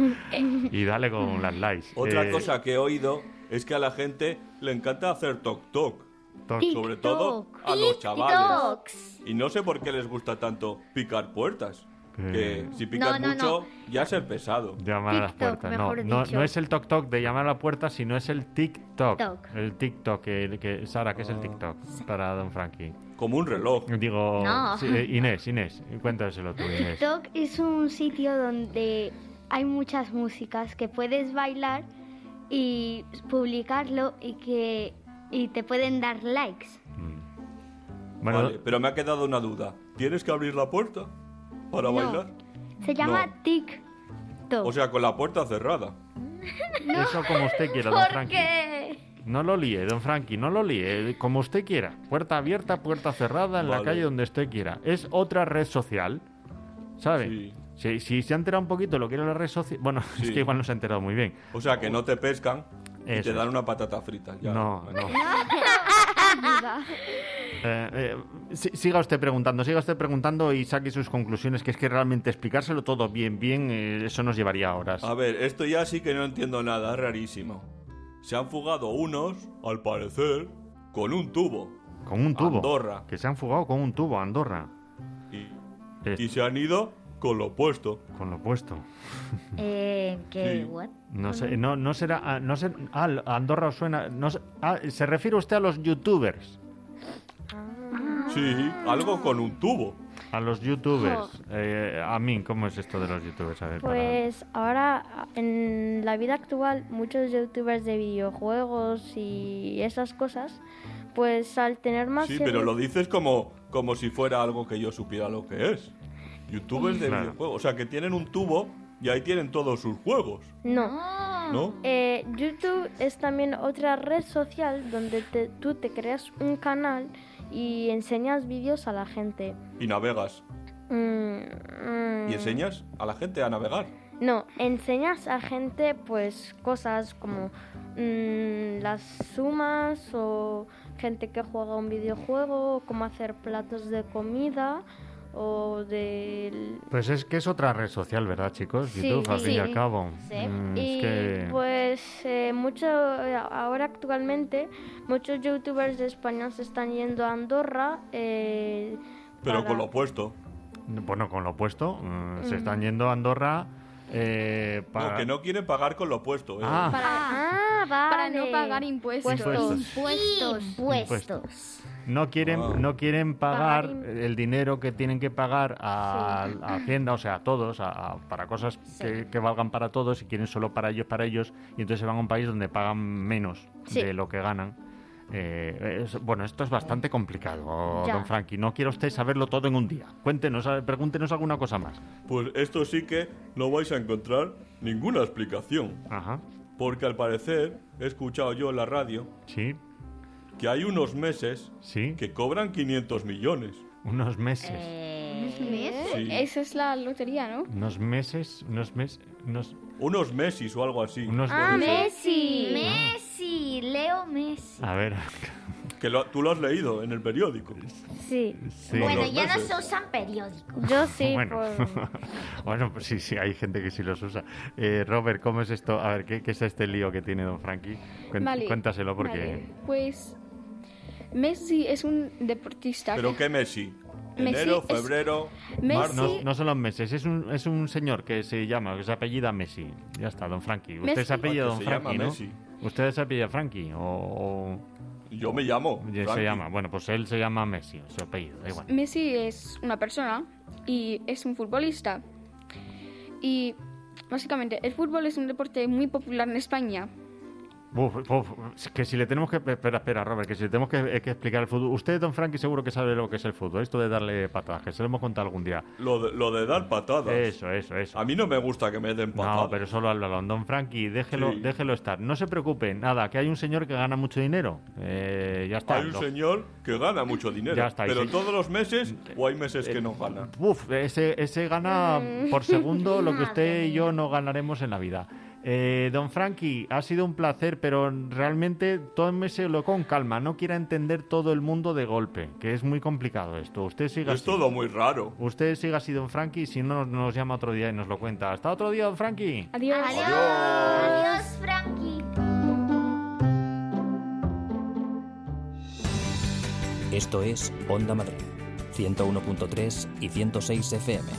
S1: Y dale con las likes.
S5: Otra
S1: Eh,
S5: cosa que he oído es que a la gente le encanta hacer toc toc.
S1: toc.
S5: Sobre todo a los chavales. Y no sé por qué les gusta tanto picar puertas. Que si pican
S7: No, no,
S5: mucho, ya es el pesado.
S1: Llamar a las
S2: TikTok,
S1: puertas. No,
S2: mejor
S1: no,
S2: dicho.
S1: no es el toc toc de llamar a la puerta, sino es el TikTok.
S2: Toc.
S1: El TikTok, que, que- Sara, ¿qué es el TikTok para don Frankie?
S5: Como un reloj.
S1: Digo,
S2: No.
S1: sí, eh, Inés, Inés, cuéntaselo tú, Inés.
S9: TikTok es un sitio donde hay muchas músicas que puedes bailar y publicarlo y que y te pueden dar likes.
S1: Bueno,
S5: Vale, pero me ha quedado una duda. ¿Tienes que abrir la puerta para
S9: No.
S5: bailar?
S9: Se llama
S5: No.
S9: TikTok.
S5: O sea, con la puerta cerrada.
S1: eso como usted quiera, don
S7: ¿Por
S1: Frankie.
S7: qué?
S1: No lo líe, don Frankie, no lo líe, como usted quiera. Puerta abierta, puerta cerrada, en la
S5: Vale.
S1: calle donde usted quiera. Es otra red social, ¿sabe?
S5: Sí.
S1: Si, si se ha enterado un poquito lo que era la red social... Bueno, es
S5: Sí.
S1: que igual no se ha enterado muy bien.
S5: O sea, que no te pescan y
S1: Eso
S5: te dan
S1: es.
S5: una patata frita. Ya.
S1: No,
S5: Vale.
S1: no. Eh, eh, si- siga usted preguntando, siga usted preguntando y saque sus conclusiones, que es que realmente explicárselo todo bien, bien, eh, eso nos llevaría horas.
S5: A ver, esto ya sí que no entiendo nada, es rarísimo. Se han fugado unos, al parecer, con un tubo.
S1: Con un tubo.
S5: Andorra.
S1: Que se han fugado con un tubo a Andorra.
S5: Y, y se han ido con lo opuesto.
S1: Con lo opuesto.
S7: Eh, ¿qué?
S5: Sí.
S7: What?
S1: No sé, no, no será, ah, no sé, ah, Andorra os suena, no sé- ah, se refiere usted a los youtubers,
S5: Sí, algo con un tubo.
S1: a los youtubers. Eh, a mí, ¿cómo es esto de los youtubers? A ver, para-
S2: Pues ahora en la vida actual muchos youtubers de videojuegos y esas cosas, pues al tener más...
S5: Sí,
S2: segui-
S5: pero lo dices como, como si fuera algo que yo supiera lo que es. Youtubers de
S1: Claro.
S5: videojuegos. O sea, que tienen un tubo y ahí tienen todos sus juegos.
S2: No.
S5: ¿No?
S2: Eh, YouTube es también otra red social donde te- tú te creas un canal y enseñas vídeos a la gente.
S5: Y navegas.
S2: Mm, mm,
S5: Y enseñas a la gente a navegar.
S2: No, enseñas a gente pues cosas como mmm, las sumas o gente que juega un videojuego, cómo hacer platos de comida o de...
S1: Pues es que es otra red social, ¿verdad, chicos?
S2: Sí,
S1: YouTube, al fin y
S2: sí.
S1: al cabo.
S2: Sí.
S1: Mm,
S2: Y
S1: es que...
S2: pues eh, mucho, ahora actualmente muchos youtubers de España se están yendo a Andorra. Eh,
S5: Pero
S2: para-
S5: con lo opuesto.
S1: Bueno, con lo opuesto, mm, se
S2: Mm.
S1: están yendo a Andorra eh, para...
S5: No, que no quieren pagar con lo opuesto. ¿eh?
S1: Ah.
S6: Para,
S2: Ah, vale.
S6: para no pagar impuestos.
S1: Impuestos.
S7: Impuestos.
S1: Impuestos. No quieren,
S5: Ah.
S1: no quieren pagar
S2: Pagar
S1: el dinero que tienen que pagar a, a Hacienda, o sea, a todos, a- a- para cosas que, que valgan para todos y quieren solo para ellos, para ellos, y entonces se van a un país donde pagan menos
S2: Sí.
S1: de lo que ganan. Eh, es- bueno, esto es bastante complicado,
S2: Ya.
S1: don Frankie. No quiere usted saberlo todo en un día. Cuéntenos, a- pregúntenos alguna cosa más.
S5: Pues esto sí que no vais a encontrar ninguna explicación.
S1: Ajá.
S5: Porque al parecer he escuchado yo en la radio
S1: Sí,
S5: que hay unos meses
S1: sí,
S5: que cobran quinientos millones.
S1: unos meses.
S6: ¿Unos meses?
S5: Sí.
S6: Esa es la lotería, ¿no?
S1: Unos meses, unos meses, unos...
S5: Unos meses o algo así.
S1: Unos-
S2: Ah,
S5: Puede ser.
S2: Messi.
S7: Messi, Leo Messi.
S1: A ver,
S5: Que lo- tú lo has leído en el periódico.
S2: Sí.
S1: sí.
S7: Bueno,
S5: Unos
S7: ya no
S5: meses.
S7: se usan periódicos.
S2: Yo sí.
S1: Bueno,
S2: por-
S1: bueno, pues sí, sí, hay gente que sí los usa. Eh, Robert, ¿cómo es esto? A ver, ¿qué, qué es este lío que tiene don Frankie? Cuen-
S6: Vale,
S1: Cuéntaselo porque...
S6: vale. Pues Messi es un deportista.
S5: ¿Pero qué Messi?
S6: Messi
S5: Enero,
S6: es-
S5: febrero,
S6: Messi-
S5: marzo.
S1: No, no son los meses, es un, es un señor que se llama, que se apellida Messi. Ya está, don Frankie. ¿Usted
S6: Messi.
S1: se apellida
S5: Ah, que
S1: don
S5: se
S1: Frankie,
S5: llama
S1: no?
S5: Messi.
S1: ¿Usted se apellida Frankie o...? o-
S5: Yo me llamo.
S1: ya se
S5: Frankie.
S1: llama, bueno, pues él se llama Messi, su apellido, da igual.
S6: Messi es una persona y es un futbolista. Y básicamente el fútbol es un deporte muy popular en España.
S1: Uf, uf, es que si le tenemos que... Espera, espera, Robert, que si le tenemos que, eh, que explicar el fútbol... Usted, don Frankie, seguro que sabe lo que es el fútbol, esto de darle patadas, que se lo hemos contado algún día.
S5: Lo de, lo de dar patadas.
S1: Eso, eso, eso.
S5: A mí no me gusta que me den patadas.
S1: No, pero solo al balón. Don Frankie, déjelo,
S5: Sí.
S1: déjelo estar. No se preocupe, nada, que hay un señor que gana mucho dinero. Eh, ya está.
S5: Hay un
S1: Lo-
S5: señor que gana mucho dinero.
S1: Ya está, y
S5: pero
S1: sí.
S5: todos los meses o hay meses que no gana.
S1: Uf, ese, ese gana por segundo lo que usted y yo no ganaremos en la vida. Eh, don Frankie, ha sido un placer, pero realmente tómeselo con calma. No quiera entender todo el mundo de golpe, que es muy complicado esto. Usted siga
S5: Es
S1: así.
S5: todo muy raro.
S1: Usted siga así, don Frankie, si no nos llama otro día y nos lo cuenta. Hasta otro día, don Frankie.
S6: Adiós.
S7: Adiós. Adiós, Frankie.
S3: Esto es Onda Madrid, ciento uno punto tres y ciento seis F M.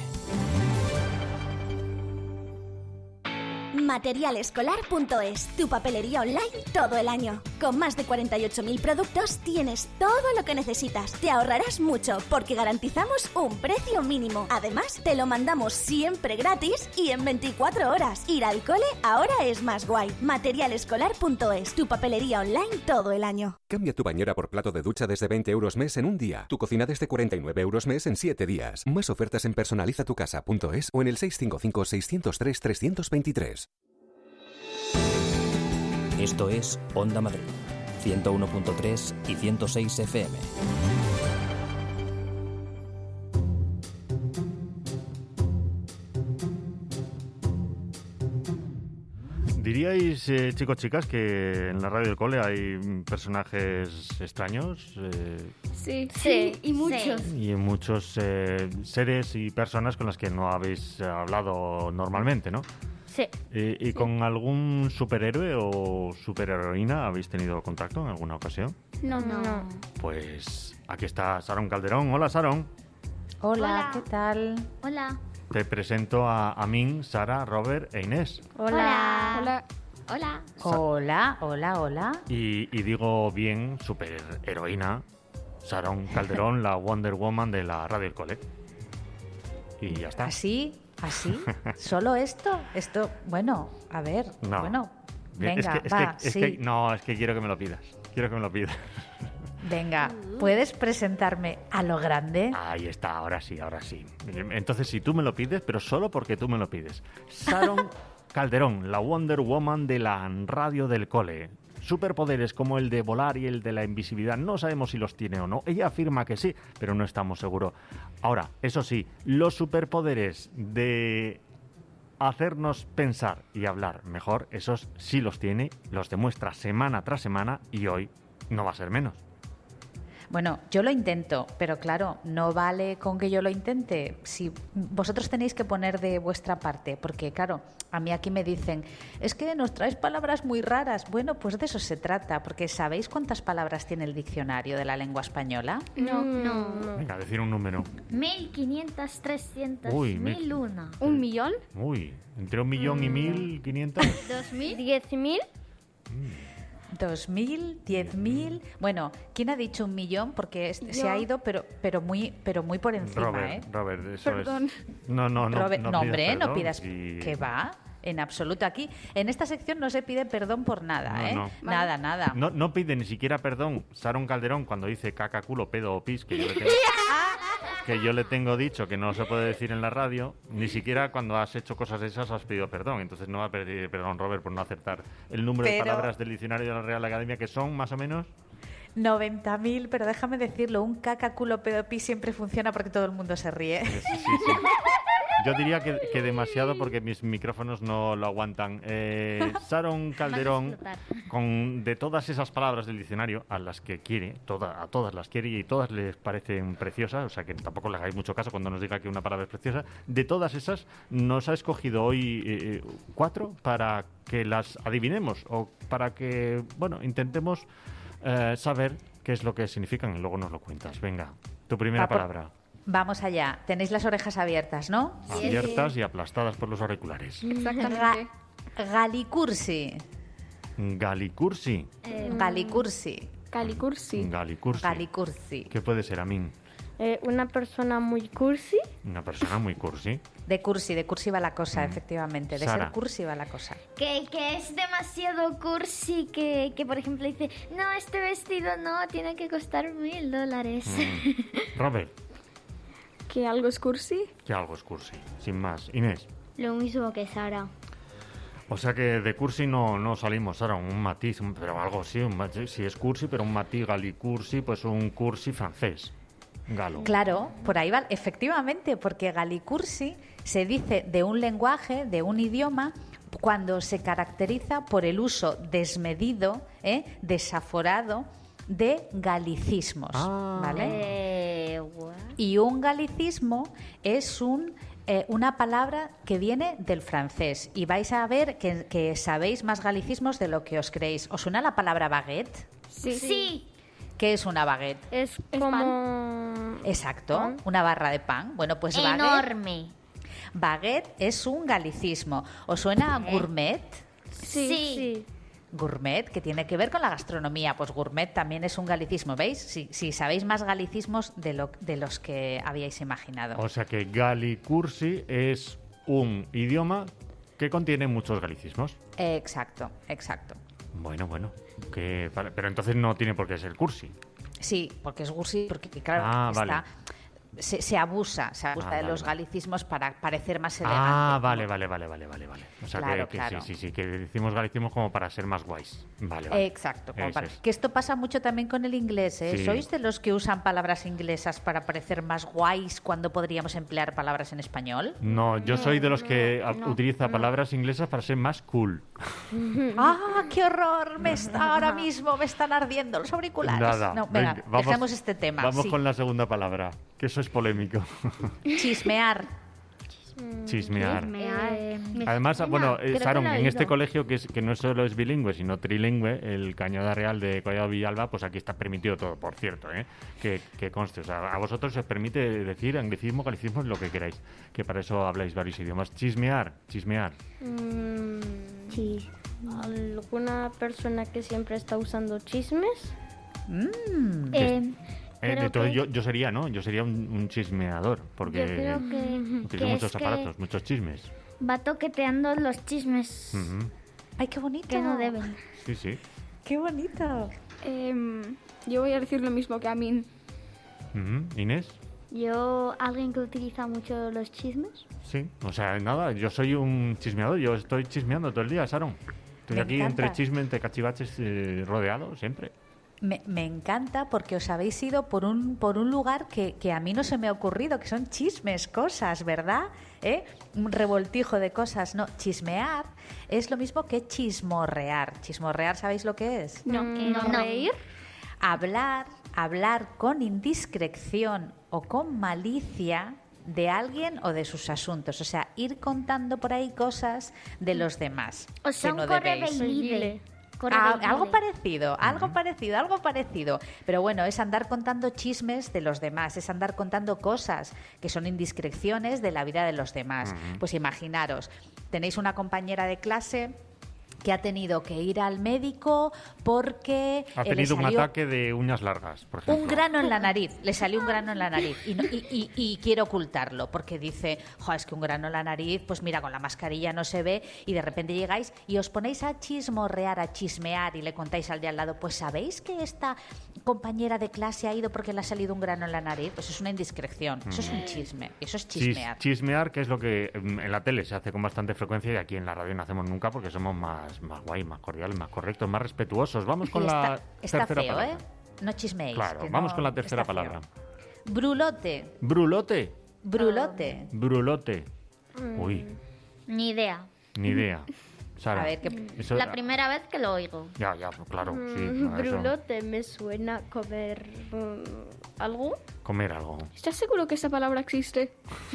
S16: Materialescolar punto es, tu papelería online todo el año. Con más de cuarenta y ocho mil productos tienes todo lo que necesitas. Te ahorrarás mucho porque garantizamos un precio mínimo. Además, te lo mandamos siempre gratis y en veinticuatro horas. Ir al cole ahora es más guay. Materialescolar punto es, tu papelería online todo el año.
S14: Cambia tu bañera por plato de ducha desde veinte euros mes en un día. Tu cocina desde cuarenta y nueve euros mes en siete días. Más ofertas en personalizatucasa punto es o en el seis cinco cinco, seis cero tres, tres dos tres.
S3: Esto es Onda Madrid, ciento uno punto tres y ciento seis F M.
S1: ¿Diríais, eh, chicos, chicas, que en la radio del cole hay mm, personajes extraños? Eh,
S6: Sí,
S2: Sí,
S6: y muchos.
S1: y muchos eh, seres y personas con las que no habéis eh, hablado normalmente, ¿no?
S2: Sí.
S1: Eh, ¿Y con algún superhéroe o superheroína habéis tenido contacto en alguna ocasión?
S6: No, no.
S1: Pues aquí está Sharon Calderón. Hola, Sharon.
S17: Hola,
S7: Hola.
S17: ¿qué tal?
S7: Hola.
S1: Te presento a Amin, Sara, Robert e Inés.
S2: Hola.
S6: Hola.
S7: Hola.
S17: Hola, hola, hola.
S1: Y, y digo bien, superheroína, Sharon Calderón, la Wonder Woman de la radio del cole. Y ya está.
S17: ¿Así? ¿Así? ¿Solo esto? Esto, bueno, a ver,
S1: No.
S17: bueno,
S1: Bien,
S17: venga,
S1: es que, es
S17: va,
S1: que- es
S17: sí.
S1: que- no, es que quiero que me lo pidas. Quiero que me lo pidas.
S17: Venga, ¿puedes presentarme a lo grande?
S1: Ahí está, ahora sí, ahora sí. Entonces, si tú me lo pides, pero solo porque tú me lo pides. Sharon Calderón, la Wonder Woman de la radio del cole. Superpoderes como el de volar y el de la invisibilidad, no sabemos si los tiene o no. Ella afirma que sí, pero no estamos seguros. Ahora, eso sí, los superpoderes de hacernos pensar y hablar mejor, esos sí los tiene, los demuestra semana tras semana y hoy no va a ser menos.
S17: Bueno, yo lo intento, pero claro, no vale con que yo lo intente. Si vosotros tenéis que poner de vuestra parte, porque claro, a mí aquí me dicen, es que nos traes palabras muy raras. Bueno, pues de eso se trata, porque ¿sabéis cuántas palabras tiene el diccionario de la lengua española?
S7: No, no.
S1: Venga, decir un número.
S7: Mil quinientas, trescientas,
S1: Uy,
S7: mil
S1: mil-
S7: una.
S6: ¿Un millón?
S1: Uy, entre un millón y mil quinientos.
S7: ¿Dos mil?
S2: ¿Diez mil?
S17: Dos mil, diez mil. Bueno, ¿quién ha dicho un millón? Porque es- se
S2: Yo.
S17: ha ido, pero, pero muy, pero muy por encima,
S1: Robert,
S17: ¿eh?
S1: Robert, eso
S6: Perdón.
S1: es. No, no, no.
S17: Robert,
S1: no,
S17: no,
S1: pidas
S17: hombre, no
S1: perdón,
S17: pidas
S1: si-
S17: que va. En absoluto. Aquí, en esta sección no se pide perdón por nada,
S1: No,
S17: ¿eh?
S1: no.
S17: Nada, nada.
S1: No, no pide ni siquiera perdón Sharon Calderón cuando dice caca, culo, pedo o pis, que yo le tengo, que yo le tengo dicho que no se puede decir en la radio. Ni siquiera cuando has hecho cosas de esas has pedido perdón. Entonces no va a pedir perdón, Robert, por no acertar el número de
S17: Pero-
S1: palabras del diccionario de la Real Academia, que son más o menos.
S17: noventa mil, pero déjame decirlo, un caca, culo, pedo, pis siempre funciona porque todo el mundo se ríe.
S1: Sí, sí, sí. Yo diría que, que demasiado porque mis micrófonos no lo aguantan. Eh, Sharon Calderón, con de todas esas palabras del diccionario, a las que quiere, toda, a todas las quiere y todas les parecen preciosas, o sea que tampoco le hagáis mucho caso cuando nos diga que una palabra es preciosa, de todas esas nos ha escogido hoy eh, cuatro para que las adivinemos o para que, bueno, intentemos eh, saber qué es lo que significan y luego nos lo cuentas. Venga, tu primera
S17: Va por-
S1: palabra.
S17: Vamos allá. Tenéis las orejas abiertas, ¿no?
S1: Abiertas y aplastadas por los auriculares.
S6: Exactamente.
S17: Galicursi.
S1: Galicursi.
S17: Eh, Galicursi.
S6: Calicursi.
S1: Galicursi.
S17: Galicursi.
S1: ¿Qué puede ser, Amin?
S2: Eh, una persona muy cursi.
S1: Una persona muy cursi.
S17: De cursi, de cursi va la cosa,
S1: Mm.
S17: efectivamente. De
S1: Sara.
S17: ser cursi va la cosa.
S7: Que, que es demasiado cursi, que, que por ejemplo dice, no, este vestido no, tiene que costar mil dólares.
S1: Mm. Robert,
S6: ¿Que algo es cursi?
S1: que algo es cursi. Sin más. Inés.
S9: Lo mismo que Sara.
S1: O sea que de cursi no, no salimos, Sara, un matiz, un- pero algo sí, un matiz, sí es cursi, pero un matiz galicursi, pues un cursi francés. Galo.
S17: Claro, por ahí va, efectivamente, porque galicursi se dice de un lenguaje, de un idioma, cuando se caracteriza por el uso desmedido, ¿eh? desaforado de galicismos,
S1: Ah.
S17: ¿vale?
S7: Eh, what?
S17: Y un galicismo es un, eh, una palabra que viene del francés. Y vais a ver que, que sabéis más galicismos de lo que os creéis. ¿Os suena la palabra baguette?
S6: Sí.
S7: Sí.
S17: ¿Qué es una baguette?
S2: Es
S6: Es
S2: como...
S17: Exacto, una barra de pan. Bueno, pues baguette,
S7: Enorme.
S17: baguette es un galicismo. ¿Os suena a gourmet?
S2: Sí,
S7: Sí.
S2: sí.
S17: Gourmet, que tiene que ver con la gastronomía. Pues gourmet también es un galicismo, ¿veis? Si, si sabéis más galicismos de, lo, de los que habíais imaginado.
S1: O sea que galicursi es un idioma que contiene muchos galicismos.
S17: Exacto, exacto.
S1: Bueno, bueno. Que, vale, pero entonces no tiene por qué ser cursi.
S17: Sí, porque es cursi, porque claro,
S1: Ah,
S17: está,
S1: vale.
S17: se, se abusa, se abusa
S1: Ah,
S17: de
S1: vale,
S17: los
S1: vale.
S17: galicismos para parecer más elegante.
S1: Ah, vale, vale, vale, vale, vale, vale. O sea
S17: Claro,
S1: que, que
S17: claro.
S1: sí, sí, sí, que decimos galicismos como para ser más guays. Vale, vale.
S17: Exacto, como
S1: Eso
S17: para-
S1: es.
S17: que esto pasa mucho también con el inglés, ¿eh?
S1: Sí.
S17: ¿Sois de los que usan palabras inglesas para parecer más guays cuando podríamos emplear palabras en español?
S1: No, yo soy de los que a-
S17: no,
S1: utiliza
S17: no.
S1: palabras inglesas para ser más cool.
S17: ¡Ah, qué horror! Me está ahora mismo, me están ardiendo los auriculares.
S1: Nada.
S17: No, venga,
S1: venga, vamos-
S17: dejemos este tema.
S1: Vamos
S17: sí.
S1: con la segunda palabra, que eso es polémico.
S17: Chismear.
S1: Chismear.
S7: Eh, me
S1: Además,
S7: suena.
S1: bueno, eh,
S7: Creo que
S1: Sharon,
S7: lo he
S1: en este
S7: oído.
S1: colegio que, es, que no solo es bilingüe, sino trilingüe, el Cañada Real de Collado Villalba, pues aquí está permitido todo, por cierto, ¿eh? que, que conste. O sea, a vosotros os permite decir anglicismo, galicismo, lo que queráis, que para eso habláis varios idiomas. Chismear, chismear.
S2: Mm,
S7: Sí.
S2: ¿Alguna persona que siempre está usando chismes?
S17: Mm.
S7: Eh,
S1: Eh,
S7: creo
S1: entonces
S7: que-
S1: yo, yo sería, ¿no? Yo sería un, un chismeador, porque
S7: Yo creo que,
S1: utilizo
S7: que
S1: muchos
S7: es que
S1: aparatos, muchos chismes.
S7: va toqueteando los chismes
S1: Ujú.
S17: ¡Ay, qué bonito!
S7: que no deben.
S1: Sí, sí.
S17: ¡Qué bonito!
S6: Em, yo voy a decir lo mismo que Amin.
S1: Ujú. Inés.
S9: Yo, alguien que utiliza mucho los chismes.
S1: Sí, o sea, nada, yo soy un chismeador, yo estoy chismeando todo el día, Sharon. Estoy
S17: Me
S1: aquí
S17: encanta.
S1: entre chisme, entre cachivaches, eh, rodeado siempre.
S17: Me, me encanta porque os habéis ido por un, por un lugar que, que a mí no se me ha ocurrido, que son chismes, cosas, ¿verdad? ¿Eh? Un revoltijo de cosas. No, chismear es lo mismo que chismorrear. ¿Chismorrear sabéis lo que es?
S6: No.
S9: ¿No
S7: No.
S9: reír?
S17: Hablar, hablar con indiscreción o con malicia de alguien o de sus asuntos. O sea, ir contando por ahí cosas de los demás.
S7: O sea,
S17: que no
S7: un corre
S17: debéis.
S7: veilide. Corre
S17: Ah,
S7: veilide.
S17: algo parecido, algo parecido, algo parecido. Pero bueno, es andar contando chismes de los demás, es andar contando cosas que son indiscreciones de la vida de los demás.
S1: Ujú.
S17: Pues imaginaros, tenéis una compañera de clase que ha tenido que ir al médico porque
S1: Ha
S17: eh, le
S1: tenido un
S17: salió
S1: ataque de uñas largas, por ejemplo.
S17: un grano en la nariz, le salió un grano en la nariz y, no- y- y- y quiere ocultarlo porque dice, jo, es que un grano en la nariz, pues mira, con la mascarilla no se ve, y de repente llegáis y os ponéis a chismorrear, a chismear y le contáis al de al lado, pues ¿sabéis que esta compañera de clase ha ido porque le ha salido un grano en la nariz? Pues es una indiscreción, eso es un chisme, eso es
S1: Chis-
S17: chismear.
S1: chismear, que es lo que mm, en la tele se hace con bastante frecuencia y aquí en la radio no hacemos nunca porque somos más, más guay, más cordiales, más correctos, más respetuosos. Vamos con
S17: Y
S1: la
S17: está, está
S1: tercera
S17: feo,
S1: palabra.
S17: ¿eh? No chismeéis.
S1: Claro,
S17: que
S1: vamos
S17: no-
S1: con la tercera
S17: está feo.
S1: palabra.
S17: Brulote,
S1: Brulote.
S17: brulote.
S1: Brulote.
S7: Mm,
S1: Uy,
S7: Ni idea.
S1: ni idea. Sara,
S17: A ver, ¿qué-
S1: eso-
S7: La primera vez que lo oigo.
S1: Ya, ya, pues claro, sí.
S2: Mm,
S1: no, eso-
S2: Brulote me suena comer mm, algo.
S1: comer algo.
S6: ¿Estás seguro que esa palabra existe?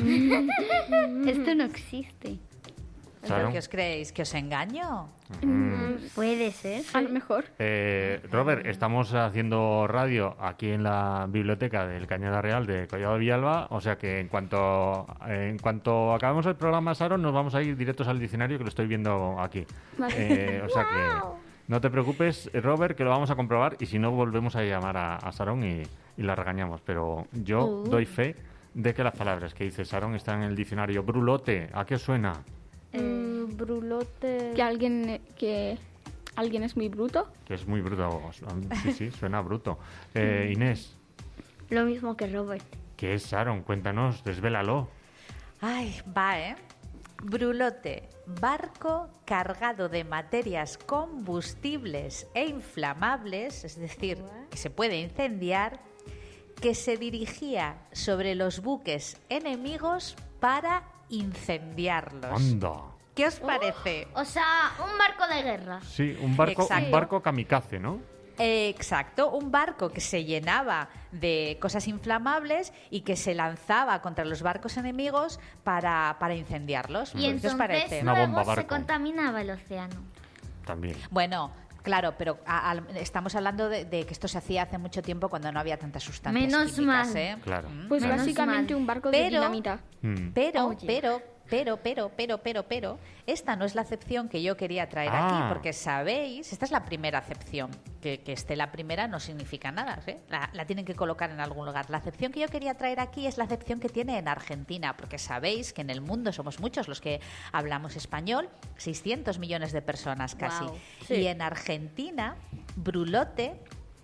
S9: Esto no existe.
S1: Claro.
S17: ¿Pero qué os creéis? ¿Que os engaño?
S1: Mm.
S9: Puede ser.
S6: A lo mejor.
S1: Eh, Robert, estamos haciendo radio aquí en la biblioteca del Cañada Real de Collado Villalba, o sea que en cuanto en cuanto acabemos el programa, Sharon, nos vamos a ir directos al diccionario, que lo estoy viendo aquí.
S6: Vale.
S1: Eh, o sea que no te preocupes, Robert, que lo vamos a comprobar, y si no, volvemos a llamar a, a Sharon y, y la regañamos. Pero yo
S2: Uh.
S1: doy fe de que las palabras que dice Sharon están en el diccionario. Brulote, ¿a qué os suena?
S2: Mm, brulote.
S6: Que alguien, eh, que alguien es muy bruto.
S1: Que es muy bruto. Sí, sí, suena bruto. Eh, Inés,
S9: Lo mismo que Robert.
S1: ¿qué es Sharon? Cuéntanos, desvélalo.
S17: Ay, va, ¿eh? Brulote, barco cargado de materias combustibles e inflamables, es decir, que se puede incendiar, que se dirigía sobre los buques enemigos para incendiarlos.
S1: Anda.
S17: ¿Qué os parece?
S7: O sea, un barco de guerra.
S1: Sí, un barco, un
S17: Exacto.
S1: barco kamikaze, ¿no?
S17: Eh, Exacto, un barco que se llenaba de cosas inflamables y que se lanzaba contra los barcos enemigos para, para incendiarlos.
S7: Y
S17: ¿Qué os
S7: entonces
S17: parece?
S1: Una
S7: luego
S1: bomba
S7: se
S1: barco.
S7: contaminaba el océano.
S1: También.
S17: Bueno, claro, pero a- a- estamos hablando de, de que esto se hacía hace mucho tiempo cuando no había tantas sustancias
S7: Menos
S17: químicas,
S7: mal.
S17: ¿eh?
S1: Claro.
S6: Pues
S7: Menos
S6: básicamente
S7: mal.
S6: un barco de
S17: Pero-
S6: dinamita.
S1: Mm.
S17: Pero,
S7: Oye.
S17: pero, pero, pero, pero, pero, pero, esta no es la acepción que yo quería traer
S1: Ah.
S17: aquí, porque sabéis, esta es la primera acepción. Que, que esté la primera no significa nada, ¿eh? La, la tienen que colocar en algún lugar. La acepción que yo quería traer aquí es la acepción que tiene en Argentina, porque sabéis que en el mundo somos muchos los que hablamos español, seiscientos millones de personas casi.
S7: Guau.
S17: Y en Argentina, brulote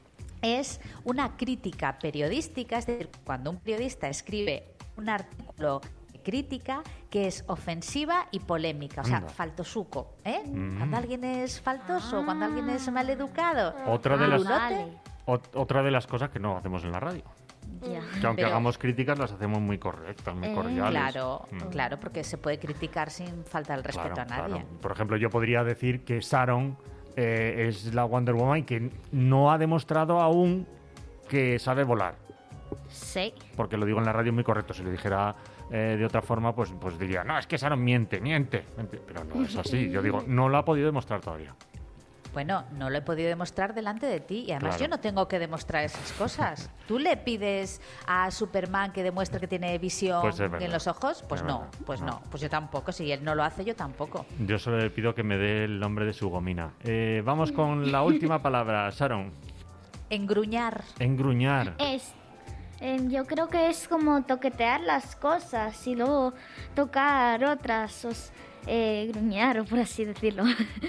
S17: es una crítica periodística, es decir, cuando un periodista escribe un artículo de crítica que es ofensiva y polémica, o sea,
S1: Anda.
S17: faltosuco, ¿eh?
S1: Mm.
S17: Cuando alguien es faltoso, cuando alguien es maleducado.
S1: Otra de
S17: Ah,
S1: las
S17: brulote,
S1: ot- otra de las cosas que no hacemos en la radio.
S7: Ya.
S1: Que aunque
S17: Pero-
S1: hagamos críticas, las hacemos muy correctas, muy
S7: Eh,
S1: cordiales.
S17: Claro,
S1: Mm.
S17: claro, porque se puede criticar sin falta el respeto
S1: Claro,
S17: a nadie.
S1: claro. Por ejemplo, yo podría decir que Sharon eh, es la Wonder Woman que no ha demostrado aún que sabe volar.
S7: Sí.
S1: Porque lo digo en la radio muy correcto. Si lo dijera eh, de otra forma, pues, pues diría, no, es que Sharon miente, miente, miente. Pero no es así. Yo digo, no lo ha podido demostrar todavía.
S17: Bueno, no lo he podido demostrar delante de ti y además
S1: Claro.
S17: yo no tengo que demostrar esas cosas. ¿Tú le pides a Superman que demuestre que tiene visión
S1: Pues es verdad.
S17: en los ojos? Pues
S1: Es
S17: no,
S1: verdad.
S17: pues
S1: No.
S17: no. pues yo tampoco. Si él no lo hace, yo tampoco.
S1: Yo solo le pido que me dé el nombre de su gomina. Eh, vamos con la última palabra, Sharon.
S17: Engruñar.
S1: Engruñar.
S7: Es, em, yo creo que es como toquetear las cosas y luego tocar otras, o s- eh, gruñar, o por así decirlo.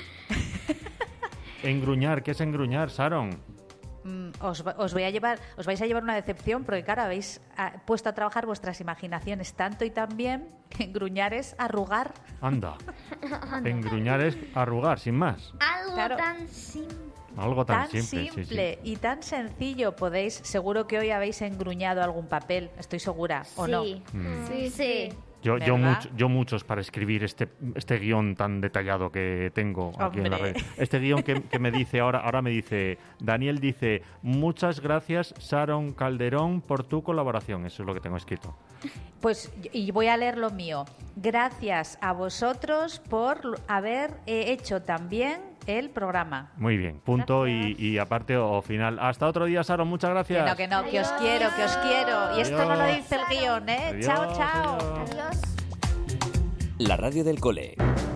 S1: Engruñar, ¿qué es engruñar, Sharon?
S17: Mm, os, va- os voy a llevar, os vais a llevar una decepción porque claro, habéis ah, puesto a trabajar vuestras imaginaciones tanto y tan bien que engruñar es arrugar.
S1: Anda. Engruñar es arrugar, sin más.
S7: Algo
S17: Claro.
S7: tan simple.
S1: Algo tan,
S17: Tan
S1: simple, sí,
S17: simple y tan sencillo. Podéis, seguro que hoy habéis engruñado algún papel, estoy segura, ¿o no?
S7: Sí.
S1: Mm.
S7: Sí, sí.
S1: Yo, yo,
S17: ¿Verdad?
S1: much- yo muchos para escribir este, este guión tan detallado que tengo aquí en la
S17: Hombre.
S1: red. Este guión que, que me dice ahora, ahora me dice, Daniel dice, muchas gracias Sharon Calderón por tu colaboración. Eso es lo que tengo escrito.
S17: Pues, y voy a leer lo mío. Gracias a vosotros por haber eh, hecho también el programa.
S1: Muy bien, punto y, y aparte o final. Hasta otro día, Sharon, muchas
S17: Que
S1: gracias.
S17: no, que no, que os quiero, que os quiero. Y esto no lo
S1: Adiós.
S17: dice el guión, ¿eh?
S1: Adiós,
S17: Chao, chao.
S7: Adiós.
S3: La radio del cole.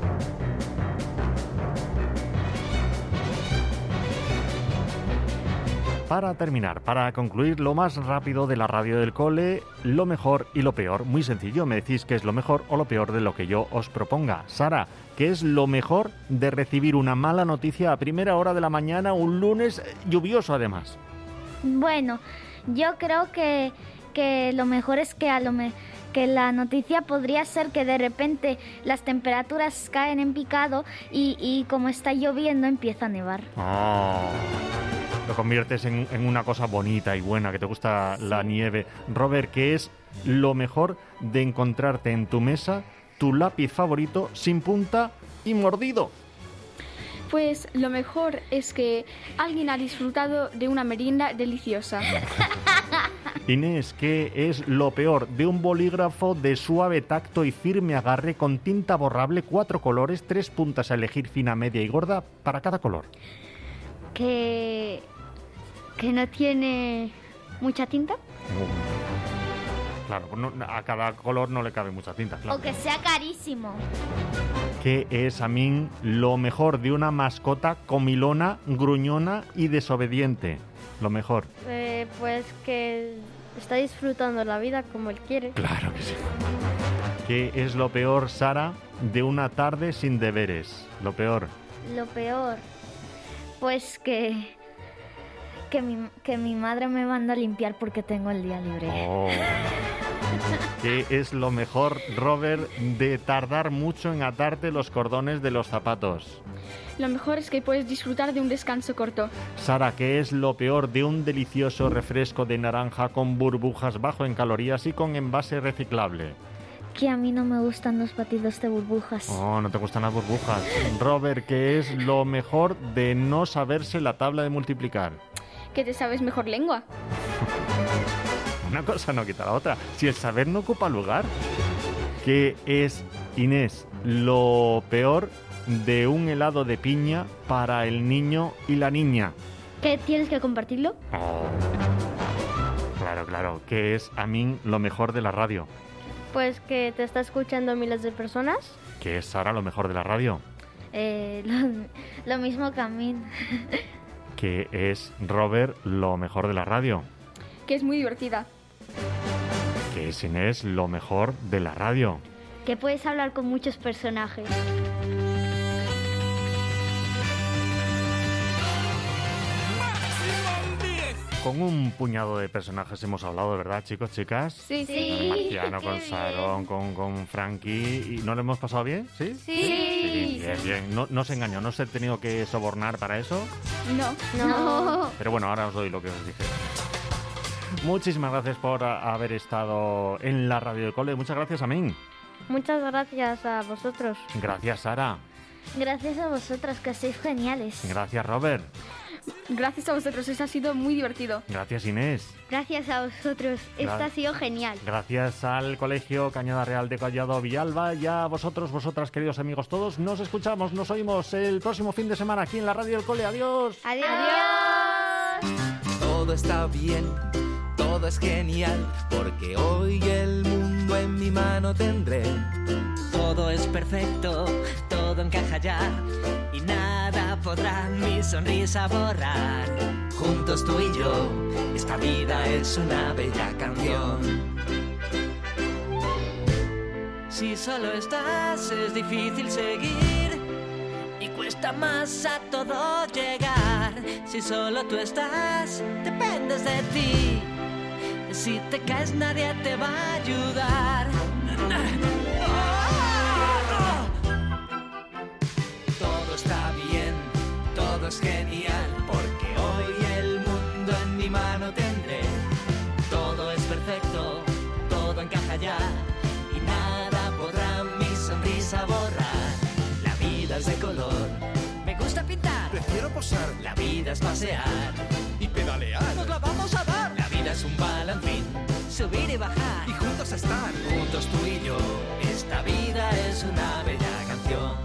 S1: Para terminar, para concluir lo más rápido de la radio del cole, lo mejor y lo peor. Muy sencillo, me decís qué es lo mejor o lo peor de lo que yo os proponga. Sara, ¿qué es lo mejor de recibir una mala noticia a primera hora de la mañana, un lunes eh, lluvioso además?
S7: Bueno, yo creo que, que lo mejor es que a lo me- que la noticia podría ser que de repente las temperaturas caen en picado y, y como está lloviendo empieza a nevar.
S1: Oh, lo conviertes en, en una cosa bonita y buena, que te gusta la nieve. Robert, ¿qué es lo mejor de encontrarte en tu mesa tu lápiz favorito sin punta y mordido?
S6: Pues lo mejor es que alguien ha disfrutado de una merienda deliciosa.
S1: Inés, ¿qué es lo peor de un bolígrafo de suave tacto y firme agarre con tinta borrable, cuatro colores, tres puntas a elegir, fina, media y gorda para cada color?
S9: Que, que no tiene mucha tinta.
S1: Claro, no- a cada color no le cabe mucha tinta, claro.
S7: O que sea carísimo.
S1: ¿Qué es, a mí, lo mejor de una mascota comilona, gruñona y desobediente? Lo mejor.
S2: Eh, pues que está disfrutando la vida como él quiere.
S1: Claro que sí. ¿Qué es lo peor, Sara, de una tarde sin deberes? Lo peor.
S7: Lo peor, pues que que mi, que mi madre me manda a limpiar porque tengo el día libre.
S1: Oh. ¿Qué es lo mejor, Robert, de tardar mucho en atarte los cordones de los zapatos?
S6: Lo mejor es que puedes disfrutar de un descanso corto.
S1: Sara, ¿qué es lo peor de un delicioso refresco de naranja con burbujas bajo en calorías y con envase reciclable?
S7: Que a mí no me gustan los batidos de burbujas.
S1: Oh, no te gustan las burbujas. Robert, ¿qué es lo mejor de no saberse la tabla de multiplicar?
S6: Que te sabes mejor lengua.
S1: Una cosa no quita la otra. Si el saber no ocupa lugar. ¿Qué es, Inés, lo peor de un helado de piña para el niño y la niña?
S9: ¿Que tienes que compartirlo?
S1: Oh. Claro, claro. ¿Qué es, a mí, lo mejor de la radio?
S2: Pues que te está escuchando miles de personas.
S1: ¿Qué es, Sara, lo mejor de la radio?
S7: Eh, lo, lo mismo que a mí.
S1: ¿Qué es, Robert, lo mejor de la radio?
S6: Que es muy divertida.
S1: ¿Qué es, Inés, lo mejor de la radio?
S9: Que puedes hablar con muchos personajes.
S1: Con un puñado de personajes hemos hablado, ¿verdad, chicos, chicas?
S6: Sí,
S7: sí.
S1: Con Marciano, con Sharon, con, con Frankie. ¿Y no lo hemos pasado bien? ¿Sí?
S6: Sí.
S1: Sí, bien, bien. No, no se engañó, no se ha tenido que sobornar para eso.
S6: No.
S9: No.
S1: Pero bueno, ahora os doy lo que os dije. Muchísimas gracias por a- haber estado en la radio del cole. Muchas gracias, Amin.
S2: Muchas gracias a vosotros.
S1: Gracias, Sara.
S7: Gracias a vosotras, que sois geniales.
S1: Gracias, Robert.
S6: Gracias a vosotros, eso ha sido muy divertido.
S1: Gracias, Inés.
S9: Gracias a vosotros. Esto
S1: Gra-
S9: ha sido genial.
S1: Gracias al Colegio Cañada Real de Collado Villalba y a vosotros, vosotras, queridos amigos todos. Nos escuchamos, nos oímos el próximo fin de semana aquí en la radio del cole. Adiós.
S9: Adiós.
S4: Todo está bien, todo es genial, porque hoy el mundo en mi mano tendré.
S18: Todo es perfecto, todo encaja ya y nada podrá mi sonrisa borrar. Juntos tú y yo, esta vida es una bella canción. Si solo estás es difícil seguir y cuesta más a todo llegar. Si solo tú estás, dependes de ti. Si te caes nadie te va a ayudar. Todo está bien, todo es genial. allá y nada podrá mi sonrisa borrar. La vida es de color, me gusta pintar,
S19: prefiero posar.
S18: La vida es pasear
S19: y pedalear.
S18: Nos la vamos a dar. La vida es un balancín, subir y bajar
S19: y juntos estar.
S18: Juntos tú y yo, esta vida es una bella canción.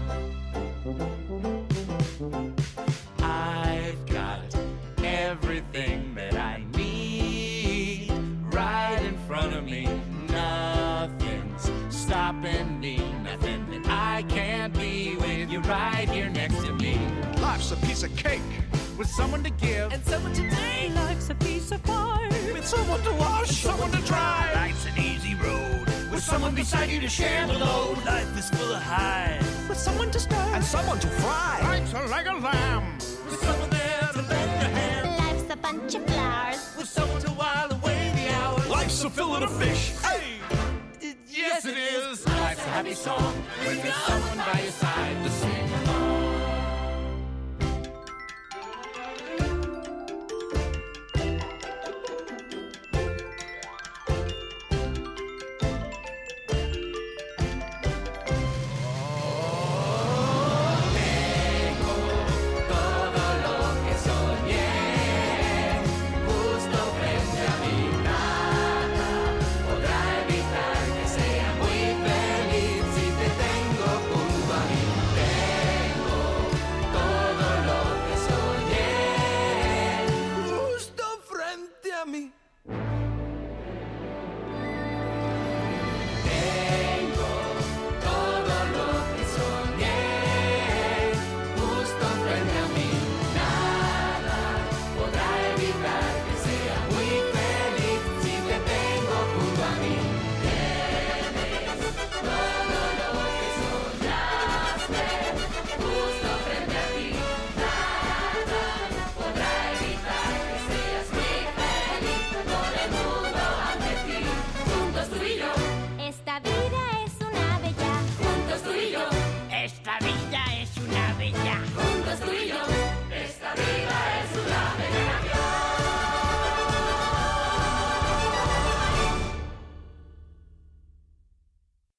S4: I've got everything that I need right in front of me. Nothing's stopping me, nothing that I can't be with you right here next to me.
S19: Life's a piece of cake with someone to give
S18: and someone to take.
S11: Life's a piece of pie
S19: with someone to wash, someone to dry.
S18: Life's an easy road with someone beside you to share the load. Life is full of highs
S19: with someone to stir and someone to fry.
S18: Life's a like a lamb with someone there to lend a hand.
S16: Life's a bunch of flowers
S18: with someone to while away the hours.
S19: Life's a fillet of fish.
S18: Hey, yes it is. Life's a happy song when there's someone by your side to sing.